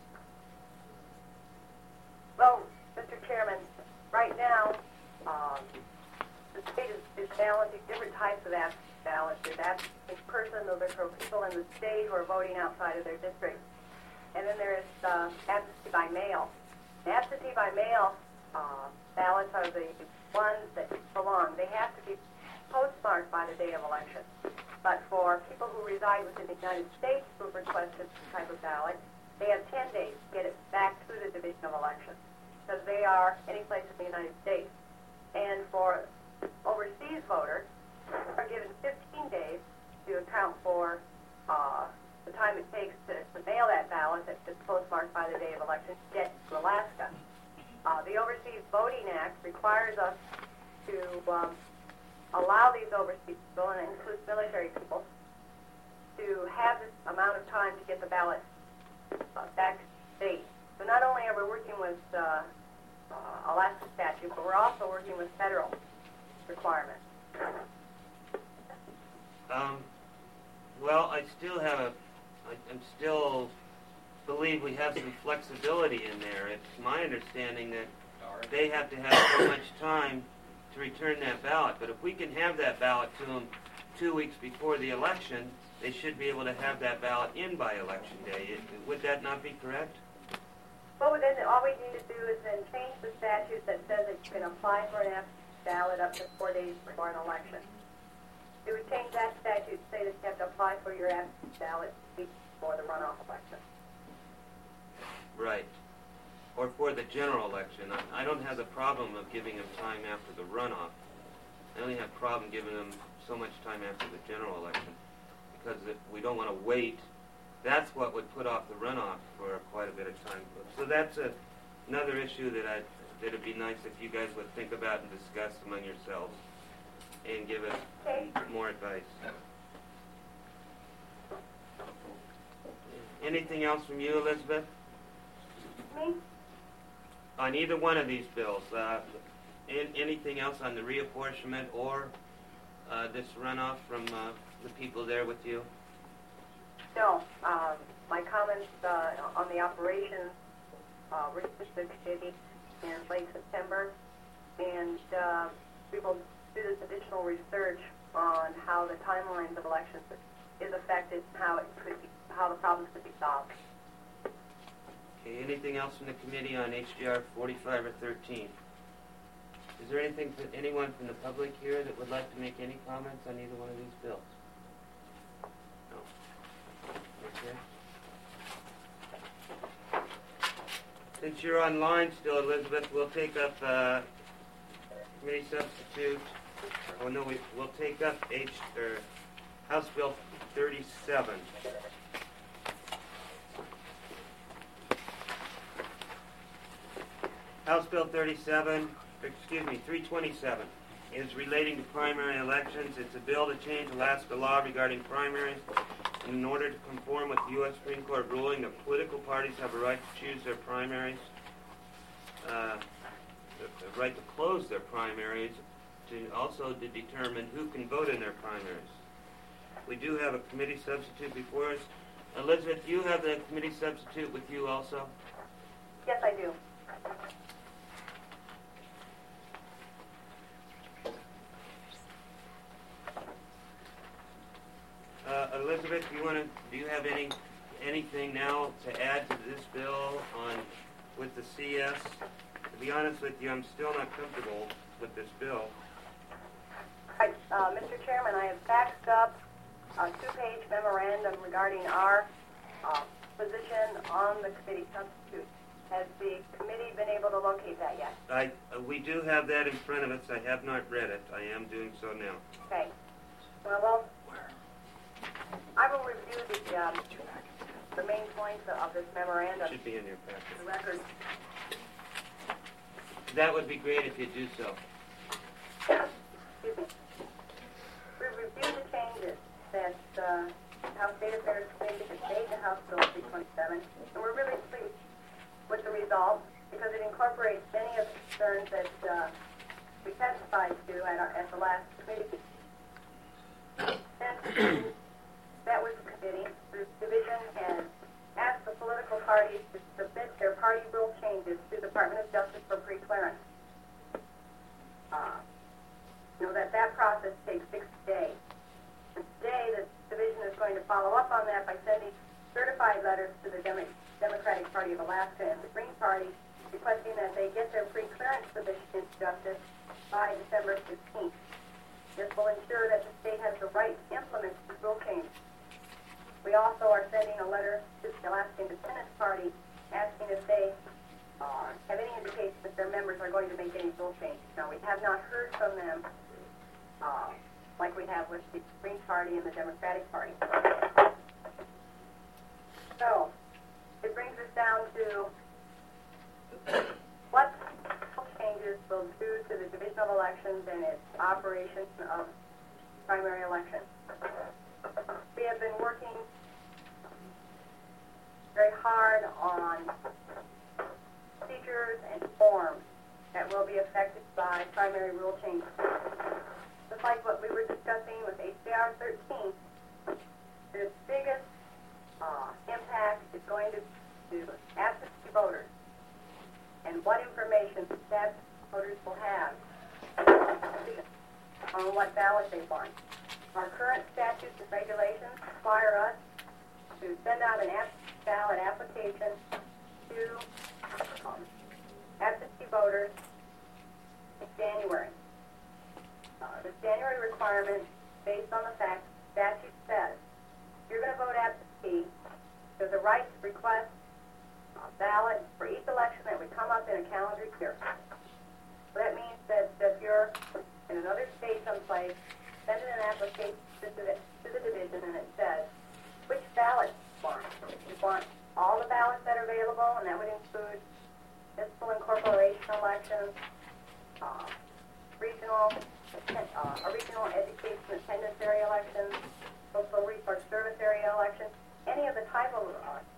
Well, Mister Chairman, right now, um, the state is, is balancing different types of absentee ballots. There's absentee in person, those are for people in the state who are voting outside of their district. And then there is uh, absentee by mail. The absentee by mail uh, ballots are the ones that belong. They have to be postmarked by the day of election. But for people who reside within the United States who have requested this type of ballot, they have ten days to get it back to the Division of Elections, because they are any place in the United States. And for overseas voters, are given fifteen days to account for uh, the time it takes to, to mail that ballot that's postmarked by the day of election to get to Alaska. Uh, the Overseas Voting Act requires us to um, allow these overseas people, and it includes military people, to have this amount of time to get the ballot uh, back to the state. So not only are we working with uh, uh, Alaska statute, but we're also working with federal requirements. Um, well, I still have a, I, I'm still believe we have some flexibility in there. It's my understanding that they have to have so much time to return that ballot. But if we can have that ballot to them two weeks before the election, they should be able to have that ballot in by election day. It, would that not be correct? Well, then all we need to do is then change the statute that says that you can apply for an absentee ballot up to four days before an election. We would change that statute to say that you have to apply for your absentee ballot weeks before the runoff election. Right. Or for the general election. I, I don't have the problem of giving them time after the runoff. I only have a problem giving them so much time after the general election, because if we don't want to wait. That's what would put off the runoff for quite a bit of time. So that's a, another issue that I that it'd be nice if you guys would think about and discuss among yourselves and give us more advice. Anything else from you, Elizabeth? Me? On either one of these bills, uh, in, anything else on the reapportionment or uh, this runoff from uh, the people there with you? No. Um, my comments uh, on the operations uh, reached the committee in late September, and uh, we will do this additional research on how the timelines of elections is affected, how it could be, how the problems could be solved. Okay, anything else from the committee on H J R forty-five or thirteen? Is there anything, that anyone from the public here that would like to make any comments on either one of these bills? No. Okay. Since you're online still, Elizabeth, we'll take up uh, committee substitute. Oh no, we, we'll take up H or House Bill thirty-seven. House Bill thirty-seven, excuse me, three twenty-seven, is relating to primary elections. It's a bill to change Alaska law regarding primaries. In order to conform with the U S Supreme Court ruling that political parties have a right to choose their primaries, uh, the, the right to close their primaries, to also to determine who can vote in their primaries. We do have a committee substitute before us. Elizabeth, do you have the committee substitute with you also? Yes, I do. Uh, Elizabeth, do you want to? Do you have any anything now to add to this bill on with the C S? To be honest with you, I'm still not comfortable with this bill. Right, uh, Mister Chairman, I have faxed up a two-page memorandum regarding our uh, position on the committee substitute. Has the committee been able to locate that yet? I uh, we do have that in front of us. I have not read it. I am doing so now. Okay. Well, well I will review the, um, the main points of this memorandum. Should be in your packet. The record. That would be great if you do so. Excuse me. We reviewed the changes that uh, House State Affairs Committee has made to House Bill three twenty-seven, and we're really pleased with the result because it incorporates many of the concerns that uh, we testified to at, our, at the last committee. Since that was the committee, the division has asked the political parties to submit their party rule changes to the Department of Justice for pre-clearance. Uh, you know that that process takes sixty days. And today, the division is going to follow up on that by sending certified letters to the Demo- Democratic Party of Alaska and the Green Party, requesting that they get their pre-clearance submission into justice by December fifteenth. This will ensure that the state has the right to implement the rule change. We also are sending a letter to the Alaska Independence Party asking if they uh, have any indication that their members are going to make any rule changes. Now, we have not heard from them uh, like we have with the Green Party and the Democratic Party. So, it brings us down to what changes will do to the Division of Elections and its operation of primary elections. We have been working very hard on procedures and forms that will be affected by primary rule changes. Just like what we were discussing with H J R thirteen, the biggest uh, impact is going to be absentee voters and what information that voters will have on what ballot they want. Our current statutes and regulations require us to send out an absentee ballot application to um, absentee voters in January. Uh, the January requirement, based on the fact statute says you're going to vote absentee, there's a right to request a ballot for each election that would come up in a calendar year. So that means that if you're in another state someplace, send in an application to the, to the division, and it says which ballot you want. You want all the ballots that are available, and that would include municipal and corporation elections, uh, regional, uh, a regional education attendance area elections, social resource service area elections, any of the type of uh,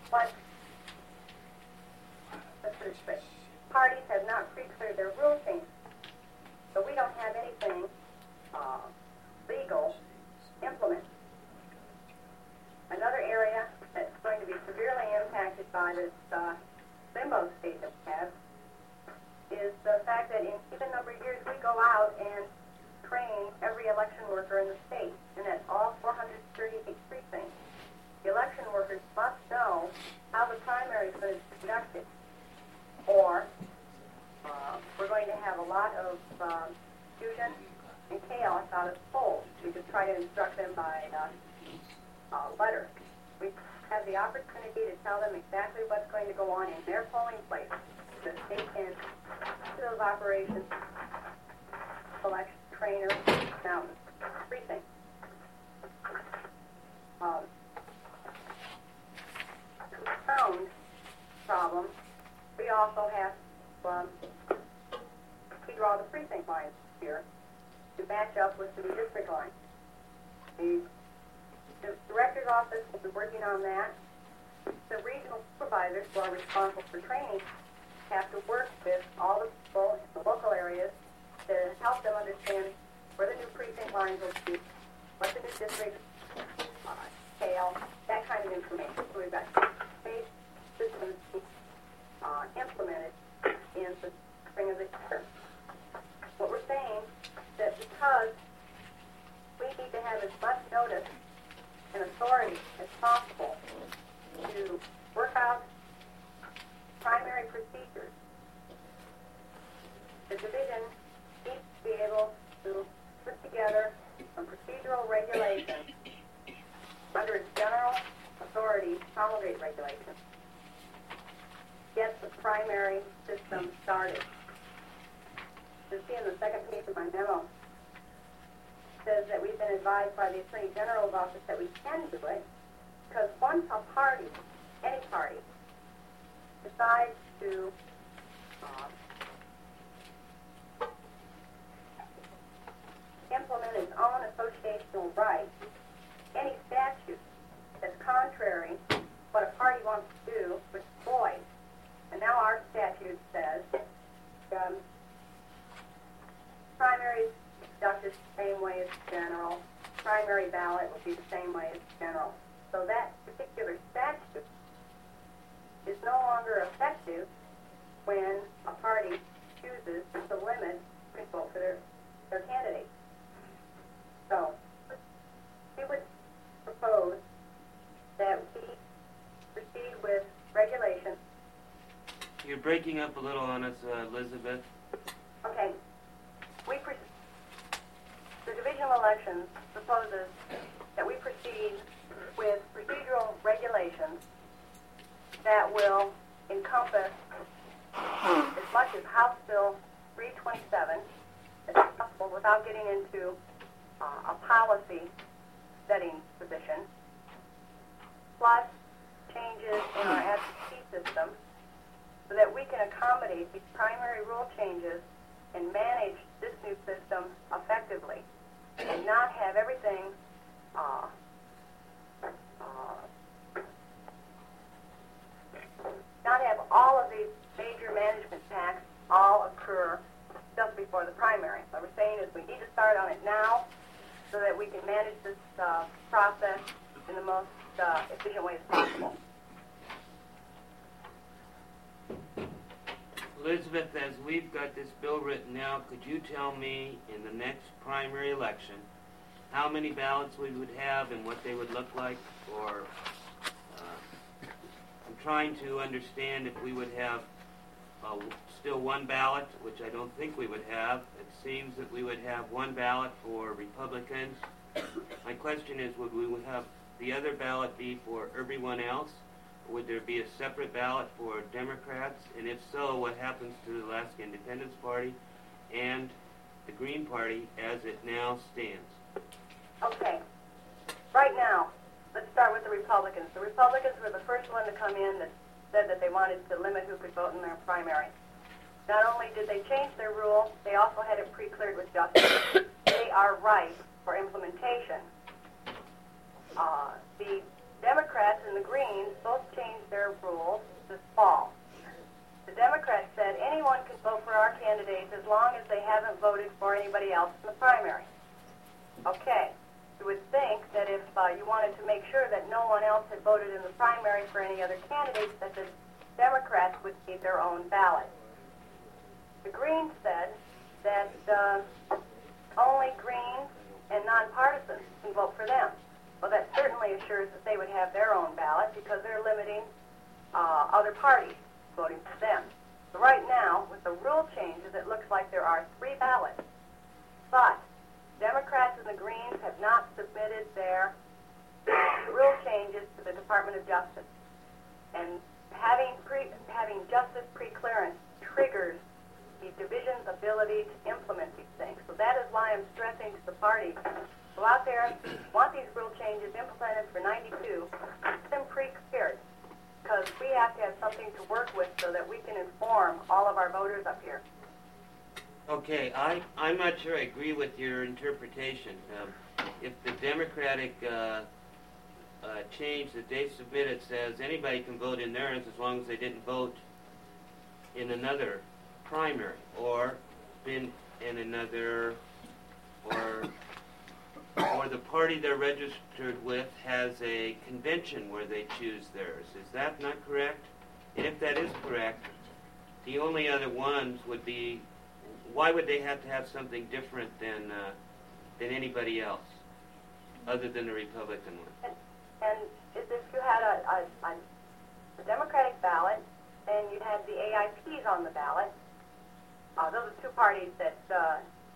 but let's put it straight. Parties have not pre-cleared their rule changes, so we don't have anything uh, legal to implement. Another area that's going to be severely impacted by this uh, limbo state that we have is the fact that in a number of years we go out and train every election worker in the state, and that's all four hundred thirty-eight precincts. The election workers must know how the primary is going to be conducted, or uh, we're going to have a lot of uh, confusion and chaos out at the polls. We could try to instruct them by uh, uh, letter. We have the opportunity to tell them exactly what's going to go on in their polling place. The state can do those operations, select trainers, now precinct. Um, sound problem, we also have um, we draw the precinct lines here to match up with the district line. The, the director's office will be working on that. The regional supervisors who are responsible for training have to work with all the people in the local areas to help them understand where the new precinct lines will be, what the new district uh, scale, that kind of information. So we've got base systems uh, implemented in the spring of this year. What we're saying is that because we need to have as much notice and authority as possible to work out primary procedures, the division needs to be able to put together some procedural regulations under its general authority to promulgate regulations, get the primary system started. You see in the second page of my memo, it says that we've been advised by the Attorney General's office that we can do it because once a party, any party, decides to uh, implement its own associational rights, any statute that's contrary to what a party wants to do is void. And now our statute says um, primary is conducted the same way as general. Primary ballot will be the same way as general. So that particular statute is no longer effective when a party chooses to limit control for their, their candidate. So we would propose that we proceed with regulations. You're breaking up a little on us, uh, Elizabeth. Okay. We pre- the Division of Elections proposes that we proceed with procedural regulations that will encompass as much as House Bill three twenty-seven as possible without getting into uh, a policy setting position, plus changes in our advocacy system so that we can accommodate these primary rule changes and manage this new system effectively and not have everything uh, uh, not have all of these major management tasks all occur just before the primary. What we're saying is we need to start on it now so that we can manage this uh, process in the most uh, efficient way as possible. Elizabeth, as we've got this bill written now, could you tell me in the next primary election how many ballots we would have and what they would look like? Or uh, I'm trying to understand if we would have uh, still one ballot, which I don't think we would have. It seems that we would have one ballot for Republicans. My question is, would we have the other ballot be for everyone else? Would there be a separate ballot for Democrats? And if so, what happens to the Alaska Independence Party and the Green Party as it now stands? Okay. Right now, let's start with the Republicans. The Republicans were the first one to come in that said that they wanted to limit who could vote in their primary. Not only did they change their rule, they also had it pre-cleared with justice. They are right for implementation. Uh, the Democrats and the Greens both changed their candidates as long as they haven't voted for anybody else in the primary. Okay. You would think that if uh, you wanted to make sure that no one else had voted in the primary for any other candidates, that the Democrats would need their own ballot. The Greens said that uh, only Greens and nonpartisans can vote for them. Well, that certainly assures that they would have their own ballot because they're limiting uh, other parties voting for them. So right now, with the rule changes, it looks like there are three ballots. But Democrats and the Greens have not submitted their uh, rule changes to the Department of Justice. And having pre, having justice pre-clearance triggers the division's ability to implement these things. So that is why I'm stressing to the parties, go out there, want these rule changes implemented for ninety-two, get them pre-cleared, because we have to have something to work with so that we can inform all of our voters up here. Okay, I, I'm not sure I agree with your interpretation. Um, if the Democratic uh, uh, change that they submitted says anybody can vote in theirs as long as they didn't vote in another primary or been in another, or or the party they're registered with has a convention where they choose theirs. Is that not correct? And if that is correct, the only other ones would be, why would they have to have something different than uh, than anybody else, other than the Republican one? And, and if you had a, a, a, a Democratic ballot and you had the A I Ps on the ballot, uh, those are two parties that, uh,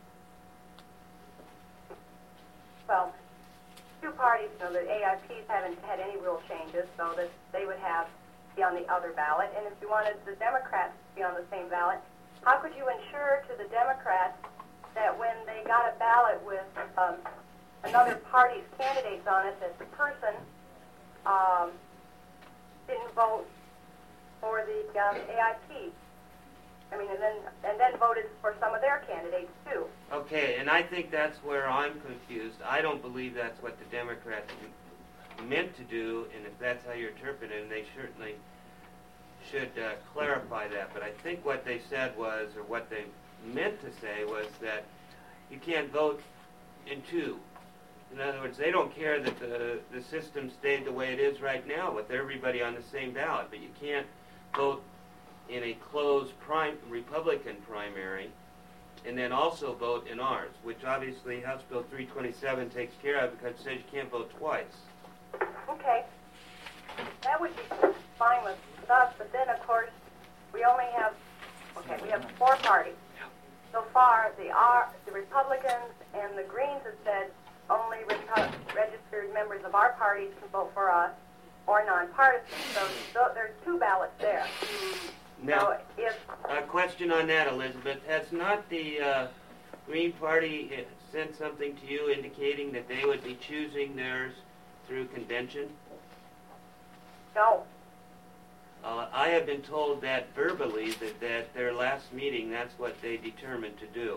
well, two parties, you know, the A I Ps haven't had any rule changes, so that they would have be on the other ballot. And if you wanted the Democrats to be on the same ballot, how could you ensure to the Democrats that when they got a ballot with um, another party's candidates on it, that the person um, didn't vote for the um, A I P? I mean, and then and then voted for some of their candidates too. Okay, and I think that's where I'm confused. I don't believe that's what the Democrats meant to do, and if that's how you interpret it, they certainly should uh, clarify that. But I think what they said was, or what they meant to say was that you can't vote in two. In other words, they don't care that the, the system stayed the way it is right now with everybody on the same ballot, but you can't vote in a closed prime, Republican primary and then also vote in ours, which obviously House Bill three twenty-seven takes care of because it says you can't vote twice. Okay. That would be fine with us, but then, of course, we only have, okay, we have four parties. So far, the R, the Republicans and the Greens have said only Repu- registered members of our parties can vote for us, or nonpartisan. So, so there's two ballots there. Now, so if a question on that, Elizabeth. Has not the uh, Green Party sent something to you indicating that they would be choosing theirs through convention? No. Uh, I have been told that verbally, that, that their last meeting, that's what they determined to do.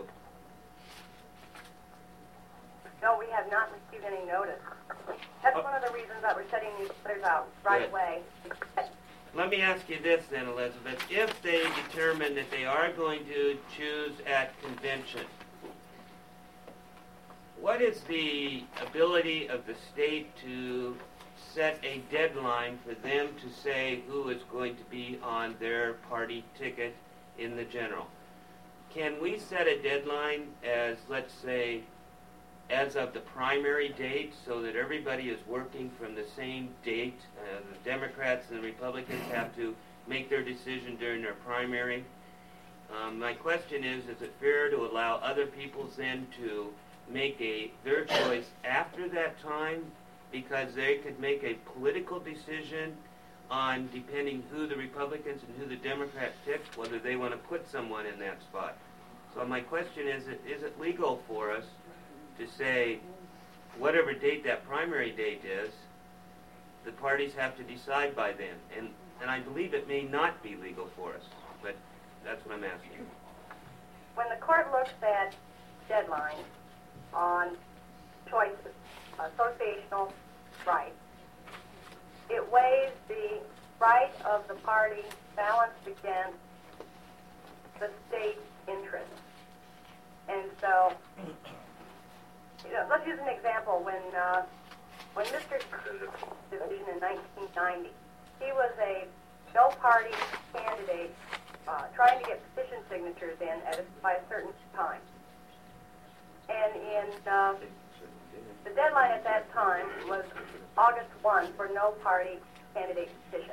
No, we have not received any notice. That's Oh. one of the reasons that we're setting these letters out right Good. away. Let me ask you this then, Elizabeth. If they determine that they are going to choose at convention, what is the ability of the state to set a deadline for them to say who is going to be on their party ticket in the general? Can we set a deadline as, let's say, as of the primary date, so that everybody is working from the same date? Uh, the Democrats and the Republicans have to make their decision during their primary. Um, my question is, is it fair to allow other people then to make a their choice after that time, because they could make a political decision on, depending who the Republicans and who the Democrats pick, whether they want to put someone in that spot? So my question is, is it legal for us to say whatever date that primary date is, the parties have to decide by then? And and I believe it may not be legal for us, but that's what I'm asking. When the court looks at deadlines on choices, associational rights, it weighs the right of the party balanced against the state's interest. And so, you know, let's use an example. When uh, when Mister Division in nineteen ninety, he was a no-party candidate uh, trying to get petition signatures in at a, by a certain time. And in uh, the deadline at that time was August first for no-party candidate petitions.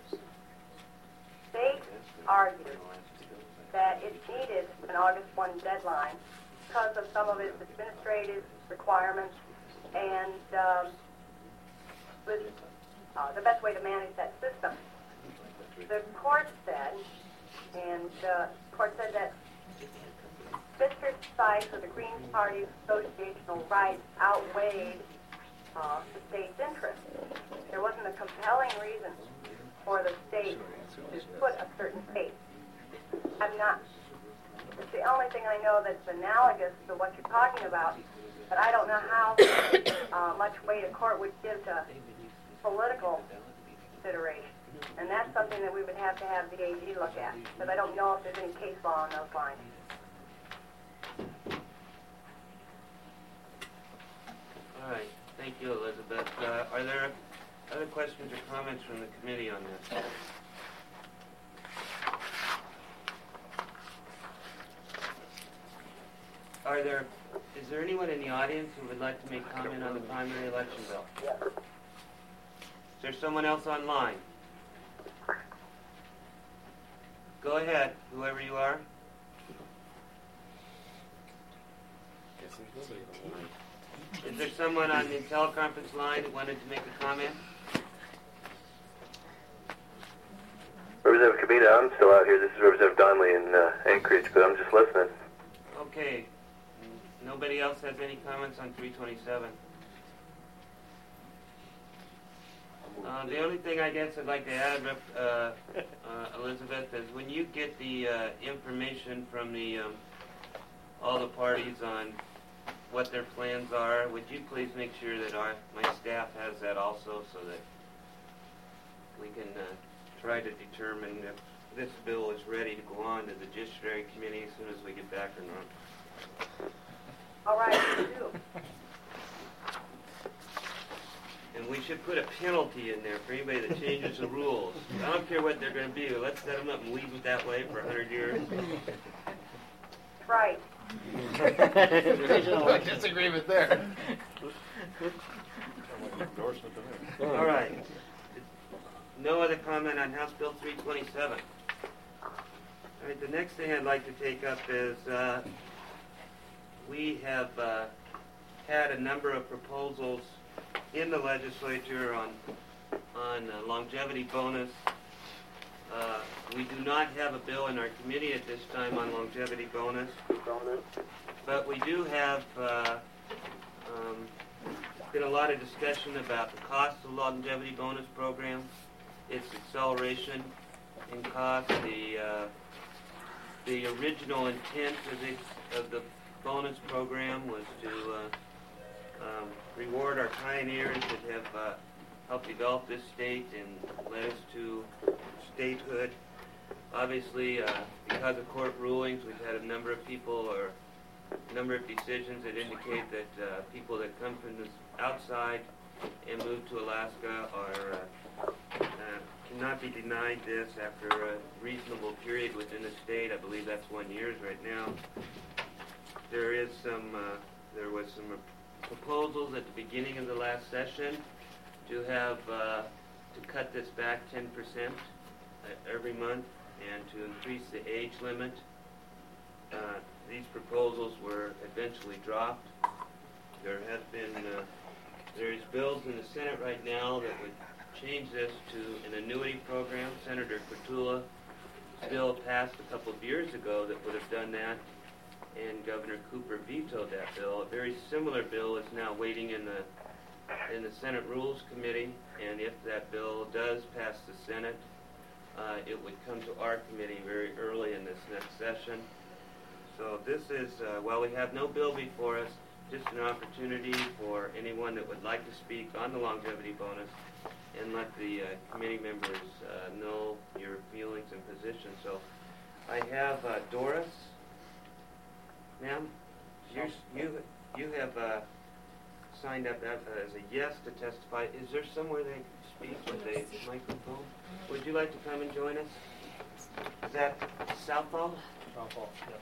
They argued that it needed an August first deadline because of some of its administrative requirements and um, was uh, the best way to manage that system. The court said, and uh, the court said that Mister Sykes of the Green Party's associational rights outweighed uh, the state's interest. There wasn't a compelling reason for the state to put a certain date. I'm not, it's the only thing I know that's analogous to what you're talking about, but I don't know how uh, much weight a court would give to political consideration. And that's something that we would have to have the A G look at, because I don't know if there's any case law on those lines. All right, thank you, Elizabeth. Uh, are there other questions or comments from the committee on this? Are there, is there anyone in the audience who would like to make comment on the primary election bill? Yes. Is there someone else online? Go ahead, whoever you are. Is there someone on the teleconference line that wanted to make a comment? Representative Kabita, I'm still out here. This is Representative Donnelly in uh, Anchorage, but I'm just listening. Okay. Nobody else has any comments on three twenty-seven? Uh, the only thing I guess I'd like to add, Rep, uh, uh, Elizabeth, is when you get the uh, information from the um, all the parties on what their plans are, would you please make sure that our my staff has that also, so that we can uh, try to determine if this bill is ready to go on to the Judiciary Committee as soon as we get back or not. All right, you do. And we should put a penalty in there for anybody that changes the rules. I don't care what they're going to be. Let's set them up and leave them that way for a hundred years. Right. No disagreement there. All right. No other comment on House Bill three twenty-seven. All right, the next thing I'd like to take up is uh, we have uh, had a number of proposals in the legislature on on uh, longevity bonus. Uh, we do not have a bill in our committee at this time on longevity bonus, but we do have uh, um, been a lot of discussion about the cost of the longevity bonus program, its acceleration in cost, the uh, the original intent of the, of the bonus program was to uh, um, reward our pioneers that have uh, helped develop this state and led us to statehood. Obviously, uh, because of court rulings, we've had a number of people or a number of decisions that indicate that uh, people that come from the outside and move to Alaska are uh, uh, cannot be denied this after a reasonable period within the state. I believe that's one year right now. There is some, uh, there was some proposals at the beginning of the last session to have, uh, to cut this back ten percent every month and to increase the age limit. Uh, these proposals were eventually dropped. There have been, uh, there's bills in the Senate right now that would change this to an annuity program. Senator Kotula bill passed a couple of years ago that would have done that, and Governor Cooper vetoed that bill. A very similar bill is now waiting in the in the Senate Rules Committee, and if that bill does pass the Senate, uh, it would come to our committee very early in this next session. So this is, uh, while we have no bill before us, just an opportunity for anyone that would like to speak on the longevity bonus and let the uh, committee members uh, know your feelings and positions. So I have uh, Doris Ma'am, you're, you you have uh, signed up as, as a yes to testify. Is there somewhere they can speak with a microphone? Would you like to come and join us? Is that Southall? Southall, yes.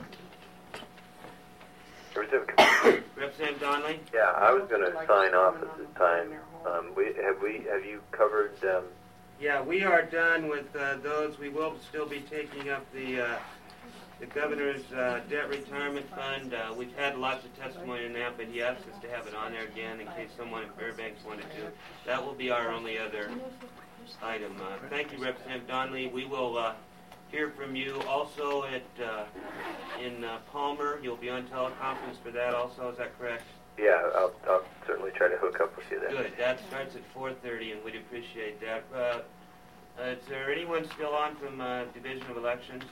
Representative Donnelly? Yeah, I was going to sign off at this time. Um, we, have we have you covered? Um, Yeah, we are done with uh, those. We will still be taking up the uh, the governor's uh, debt retirement fund. Uh, we've had lots of testimony on that, but he asked us to have it on there again in case someone in Fairbanks wanted to. That will be our only other item. Uh, thank you, Representative Donnelly. We will uh, hear from you also at uh, in uh, Palmer. You'll be on teleconference for that also. Is that correct? yeah, I'll, I'll certainly try to hook up with you then. Good. That starts at four thirty, and we'd appreciate that. Uh, uh, is there anyone still on from uh, Division of Elections?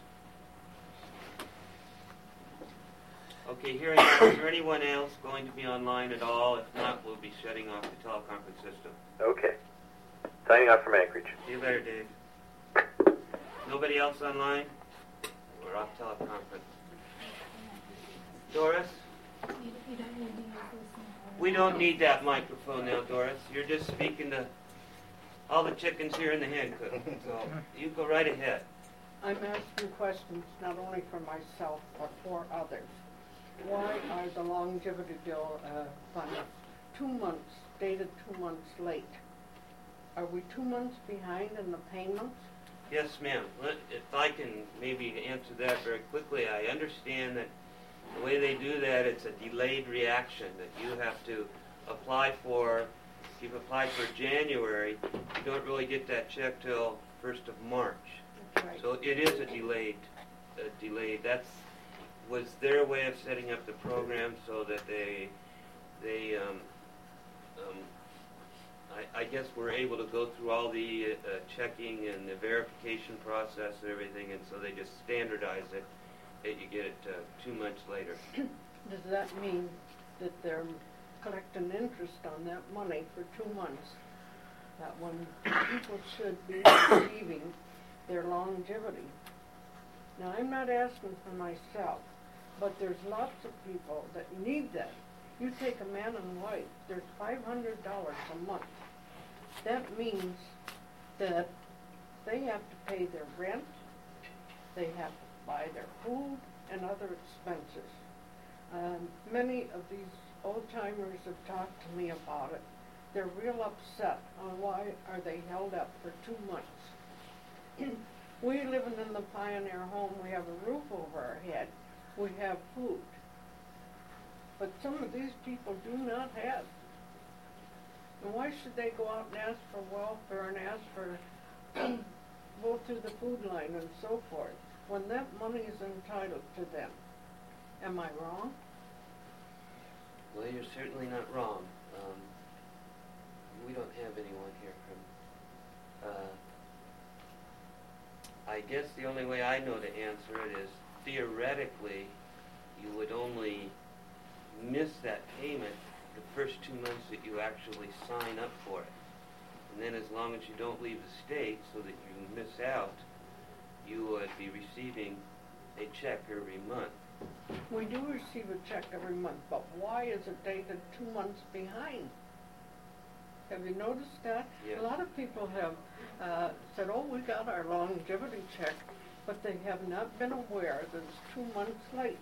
Okay, hearing none, is there anyone else going to be online at all? If not, we'll be shutting off the teleconference system. Okay. Signing off from Anchorage. See you later, Dave. Nobody else online? We're off teleconference. Doris? We don't need that microphone now, Doris. You're just speaking to all the chickens here in the hen coop. So you go right ahead. I'm asking questions not only for myself, but for others. Why are the longevity bill uh, funds two months, dated two months late? Are we two months behind in the payments? Yes, ma'am. Let- If I can maybe answer that very quickly, I understand that the way they do that, it's a delayed reaction, that you have to apply for. If you've applied for January, you don't really get that check till first of March. That's right. So it is a delayed, uh, delayed. That's was their way of setting up the program so that they, they, um, um, I, I guess we're able to go through all the uh, checking and the verification process and everything, and so they just standardize it that you get it uh, two months later. Does that mean that they're collecting interest on that money for two months? That when people should be receiving their longevity? Now, I'm not asking for myself, but there's lots of people that need that. You take a man and wife, there's five hundred dollars a month. That means that they have to pay their rent, they have to buy their food and other expenses. Um, many of these old-timers have talked to me about it. They're real upset on why are they held up for two months. We living in the Pioneer home, we have a roof over our head, we have food. But some of these people do not have. And why should they go out and ask for welfare and ask for, go through the food line and so forth, when that money is entitled to them? Am I wrong? Well, you're certainly not wrong. Um, we don't have anyone here from... Uh, I guess the only way I know to answer it is theoretically you would only miss that payment the first two months that you actually sign up for it. And then as long as you don't leave the state so that you miss out, you would be receiving a check every month. We do receive a check every month, but why is it dated two months behind? Have you noticed that? Yes. A lot of people have uh, said, oh, we got our longevity check, but they have not been aware that it's two months late.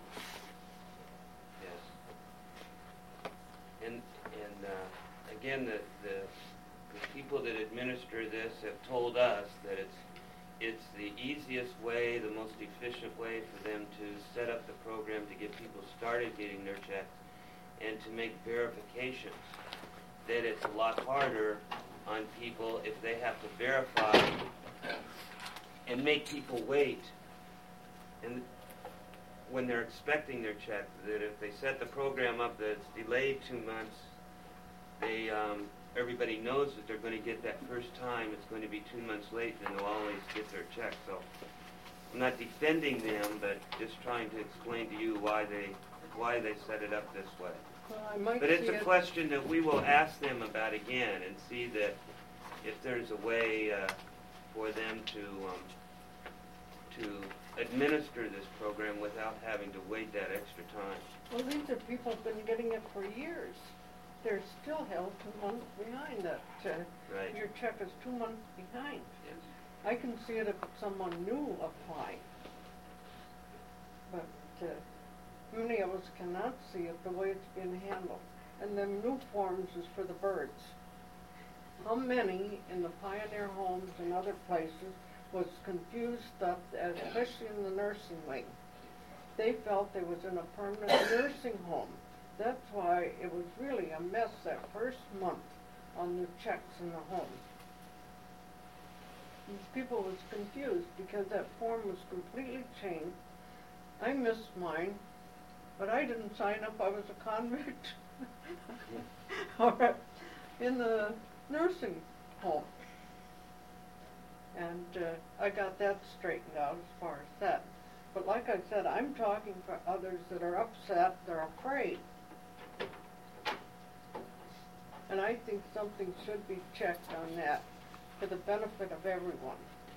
Yes. And, and uh, again, the, the, the people that administer this have told us that it's It's the easiest way, the most efficient way for them to set up the program to get people started getting their checks and to make verifications. That it's a lot harder on people if they have to verify and make people wait. And when they're expecting their check, that if they set the program up that it's delayed two months, they um, everybody knows that they're going to get that first time. It's going to be two months late, and they'll always get their check. So I'm not defending them, but just trying to explain to you why they why they set it up this way. Well, I might But it's see a it- question that we will ask them about again and see that if there's a way uh, for them to um, to administer this program without having to wait that extra time. Well, these are people who've been getting it for years. They're still held two months behind that. Uh, Right. Your check is two months behind. Yes. I can see it if it's someone new applying. But uh, many of us cannot see it the way it's being handled. And then new forms is for the birds. How many in the Pioneer homes and other places was confused up, especially in the nursing wing? They felt they was in a permanent nursing home. That's why it was really a mess that first month on the checks in the home. These people was confused because that form was completely changed. I missed mine, but I didn't sign up. I was a convict. Or in the nursing home. And uh, I got that straightened out as far as that. But like I said, I'm talking for others that are upset, they're afraid. And I think something should be checked on that for the benefit of everyone.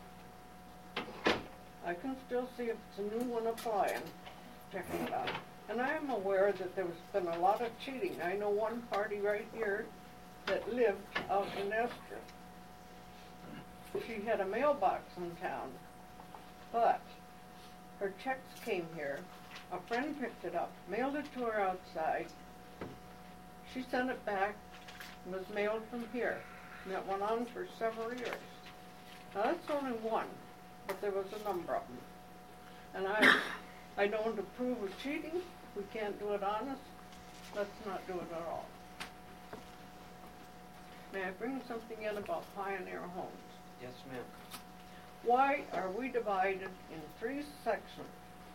I can still see if it's a new one applying, checking it out. And I am aware that there's been a lot of cheating. I know one party right here that lived out in Esther. She had a mailbox in town, but her checks came here. A friend picked it up, mailed it to her outside. She sent it back, and was mailed from here. And that went on for several years. Now that's only one, but there was a number of them. And I, I don't approve of cheating. We can't do it honest. Let's not do it at all. May I bring something in about Pioneer homes? Yes, ma'am. Why are we divided in three sections?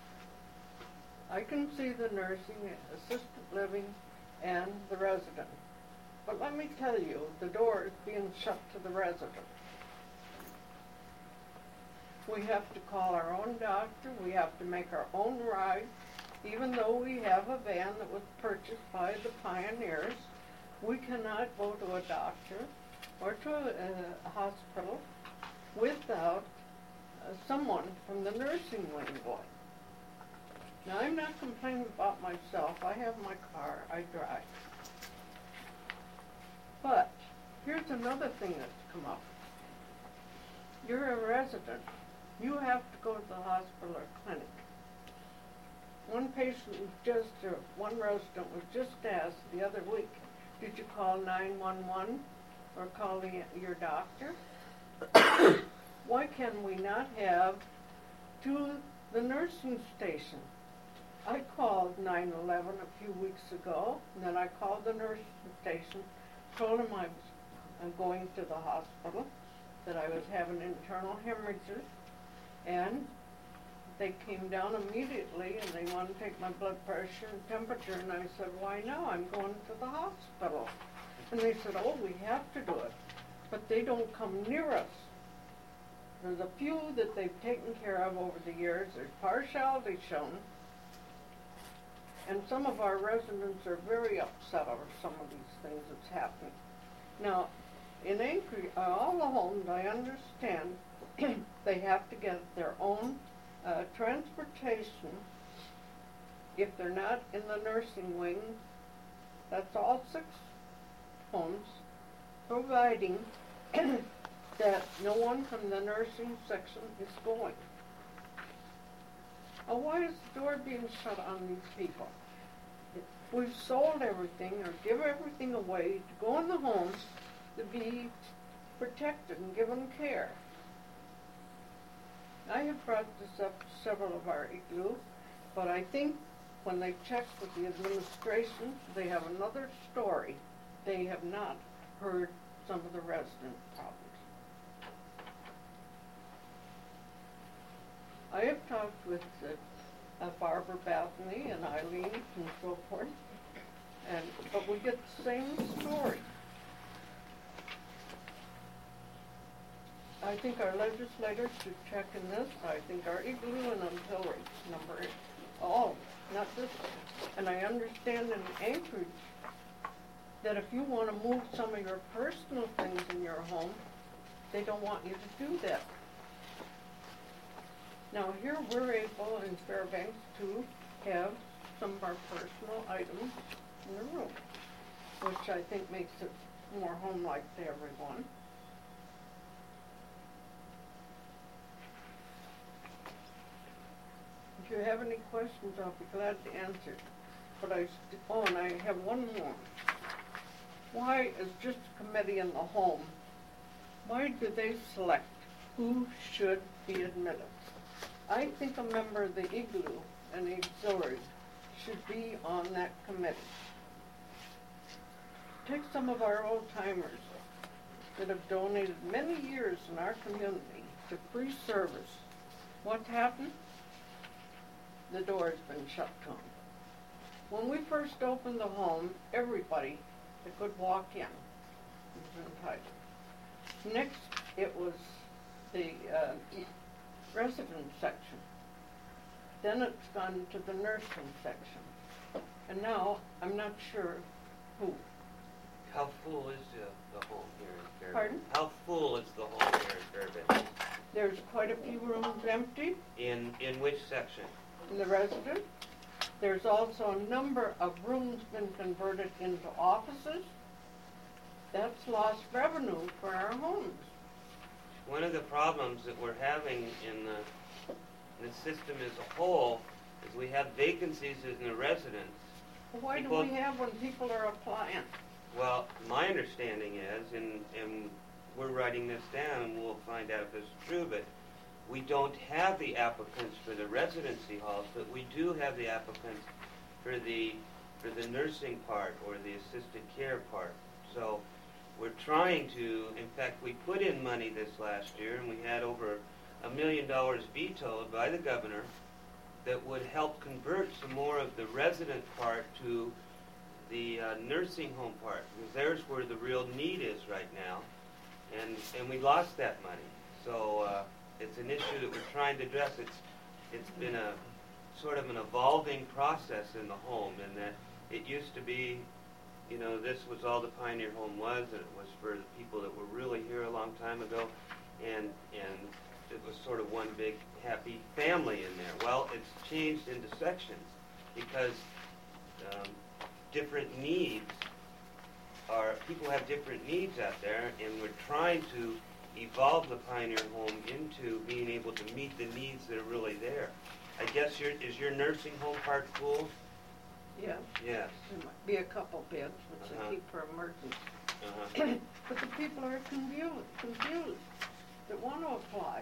I can see the nursing, assisted living, and the resident. But let me tell you, the door is being shut to the resident. We have to call our own doctor. We have to make our own ride. Even though we have a van that was purchased by the Pioneers, we cannot go to a doctor or to a, a hospital without uh, someone from the nursing wing going. Now, I'm not complaining about myself. I have my car. I drive. But here's another thing that's come up. You're a resident. You have to go to the hospital or clinic. One patient was just, or one resident was just asked the other week, did you call nine one one or call the, your doctor? Why can we not have to the nursing station? I called nine one one a few weeks ago, and then I called the nursing station, told them I was uh, going to the hospital, that I was having internal hemorrhages, and they came down immediately and they wanted to take my blood pressure and temperature, and I said, why no, I'm going to the hospital. And they said, oh, we have to do it, but they don't come near us. There's a few that they've taken care of over the years. There's partiality shown, and some of our residents are very upset over some of these things that's happening. Now, in Anchorage, uh, all the homes, I understand, they have to get their own uh, transportation. If they're not in the nursing wing, that's all six homes, providing that no one from the nursing section is going. Now, why is the door being shut on these people? We've sold everything or give everything away to go in the homes to be protected and given care. I have brought this up to several of our igloo, but I think when they check with the administration, they have another story. They have not heard some of the resident problems. I have talked with uh, uh, Barbara Bethany and Eileen and so forth, and but we get the same story. I think our legislators should check in this. I think our igloo and auxiliary number is all, not this one. And I understand in Anchorage that if you want to move some of your personal things in your home, they don't want you to do that. Now here we're able in Fairbanks to have some of our personal items in the room, which I think makes it more home-like to everyone. If you have any questions, I'll be glad to answer. But I, st- oh, and I have one more. Why is just a committee in the home, why do they select who should be admitted? I think a member of the Igloo and the auxiliary should be on that committee. Take some of our old timers that have donated many years in our community to free service. What happened? The door's been shut to them. When we first opened the home, everybody that could walk in was entitled. Next, it was the uh, resident section. Then it's gone to the nursing section. And now, I'm not sure who. How full is the, the home here in Fairbanks? Pardon? How full is the home here in Fairbanks? There's quite a few rooms empty In in which section? in the resident. There's also a number of rooms been converted into offices. That's lost revenue for our homes. One of the problems that we're having in the, in the system as a whole is we have vacancies in the residence. Why People- do we have when people are applying? Well, my understanding is, and, and we're writing this down, and we'll find out if this is true, but we don't have the applicants for the residency halls, but we do have the applicants for the for the nursing part or the assisted care part. So we're trying to, in fact, we put in money this last year, and we had over a million dollars vetoed by the governor that would help convert some more of the resident part to the uh, nursing home part, because there's where the real need is right now, and and we lost that money. So uh, it's an issue that we're trying to address. It's it's been a sort of an evolving process in the home, in that it used to be, you know, this was all the Pioneer Home was, and it was for the people that were really here a long time ago, and and it was sort of one big happy family in there. Well, it's changed into sections because um, different needs are, people have different needs out there, and we're trying to evolve the Pioneer Home into being able to meet the needs that are really there. I guess your is your nursing home part full? Yeah. Yes. There might be a couple beds, which Uh-huh. I keep for emergency. Uh-huh. But the people are confused, confused that want to apply.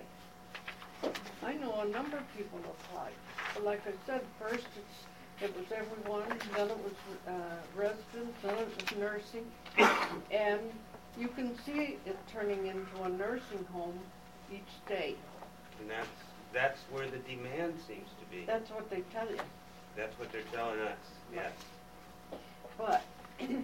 I know a number of people applied. But like I said, first it's, it was everyone, then it was uh, residents, then it was nursing. And you can see it turning into a nursing home each day. And that's that's where the demand seems to be. That's what they tell you. That's what they're telling us. Yes. But, see,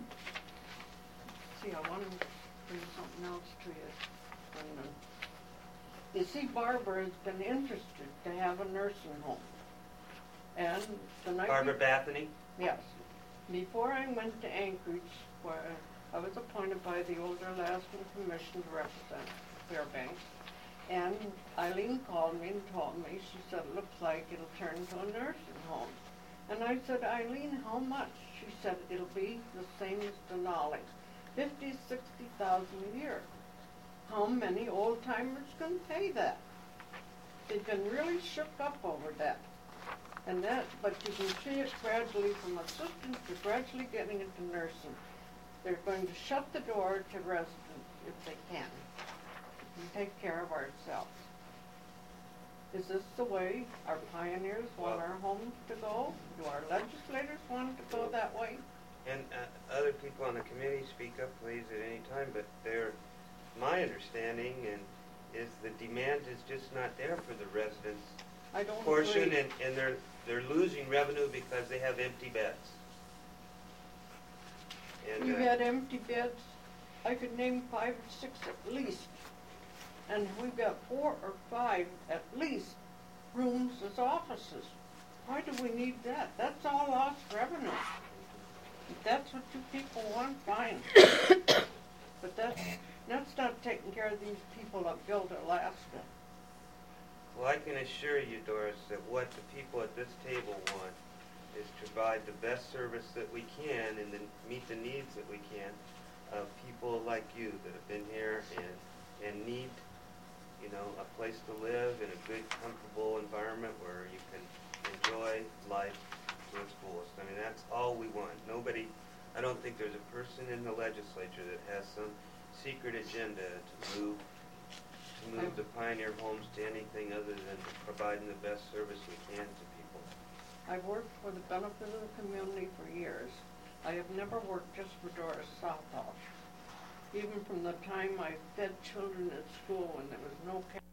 I want to bring something else to you. And, uh, you see, Barbara has been interested to have a nursing home. And the night... Barbara be- Bethany? Yes. Before I went to Anchorage, where I was appointed by the Older Alaskan Commission to represent Fairbanks, and Eileen called me and told me, she said, it looks like it'll turn into a nursing home. And I said, Eileen, how much? She said, it'll be the same as Denali, fifty, sixty thousand a year. How many old timers can pay that? They've been really shook up over that. And that, but you can see it gradually from assistants to gradually getting into nursing. They're going to shut the door to residents if they can. We take care of ourselves. Is this the way our pioneers want our homes to go? Do our legislators want it to go that way? And uh, other people on the committee speak up, please, at any time, but they're, my understanding and is the demand is just not there for the residents I don't portion, agree. and, and they're they're losing revenue because they have empty beds. And, You uh, had empty beds, I could name five or six at least. And we've got four or five at least rooms as offices. Why do we need that? That's all lost revenue. If that's what you people want, fine. But that's, that's not taking care of these people that built Alaska. Well, I can assure you, Doris, that what the people at this table want is to provide the best service that we can and then meet the needs that we can of people like you that have been here and, and need, you know, a place to live in a good, comfortable environment where you can enjoy life to its fullest. I mean, that's all we want. Nobody, I don't think there's a person in the legislature that has some secret agenda to move to move the Pioneer Homes to anything other than providing the best service we can to people. I've worked for the benefit of the community for years. I have never worked just for Doris Southall. Even from the time I fed children at school when there was no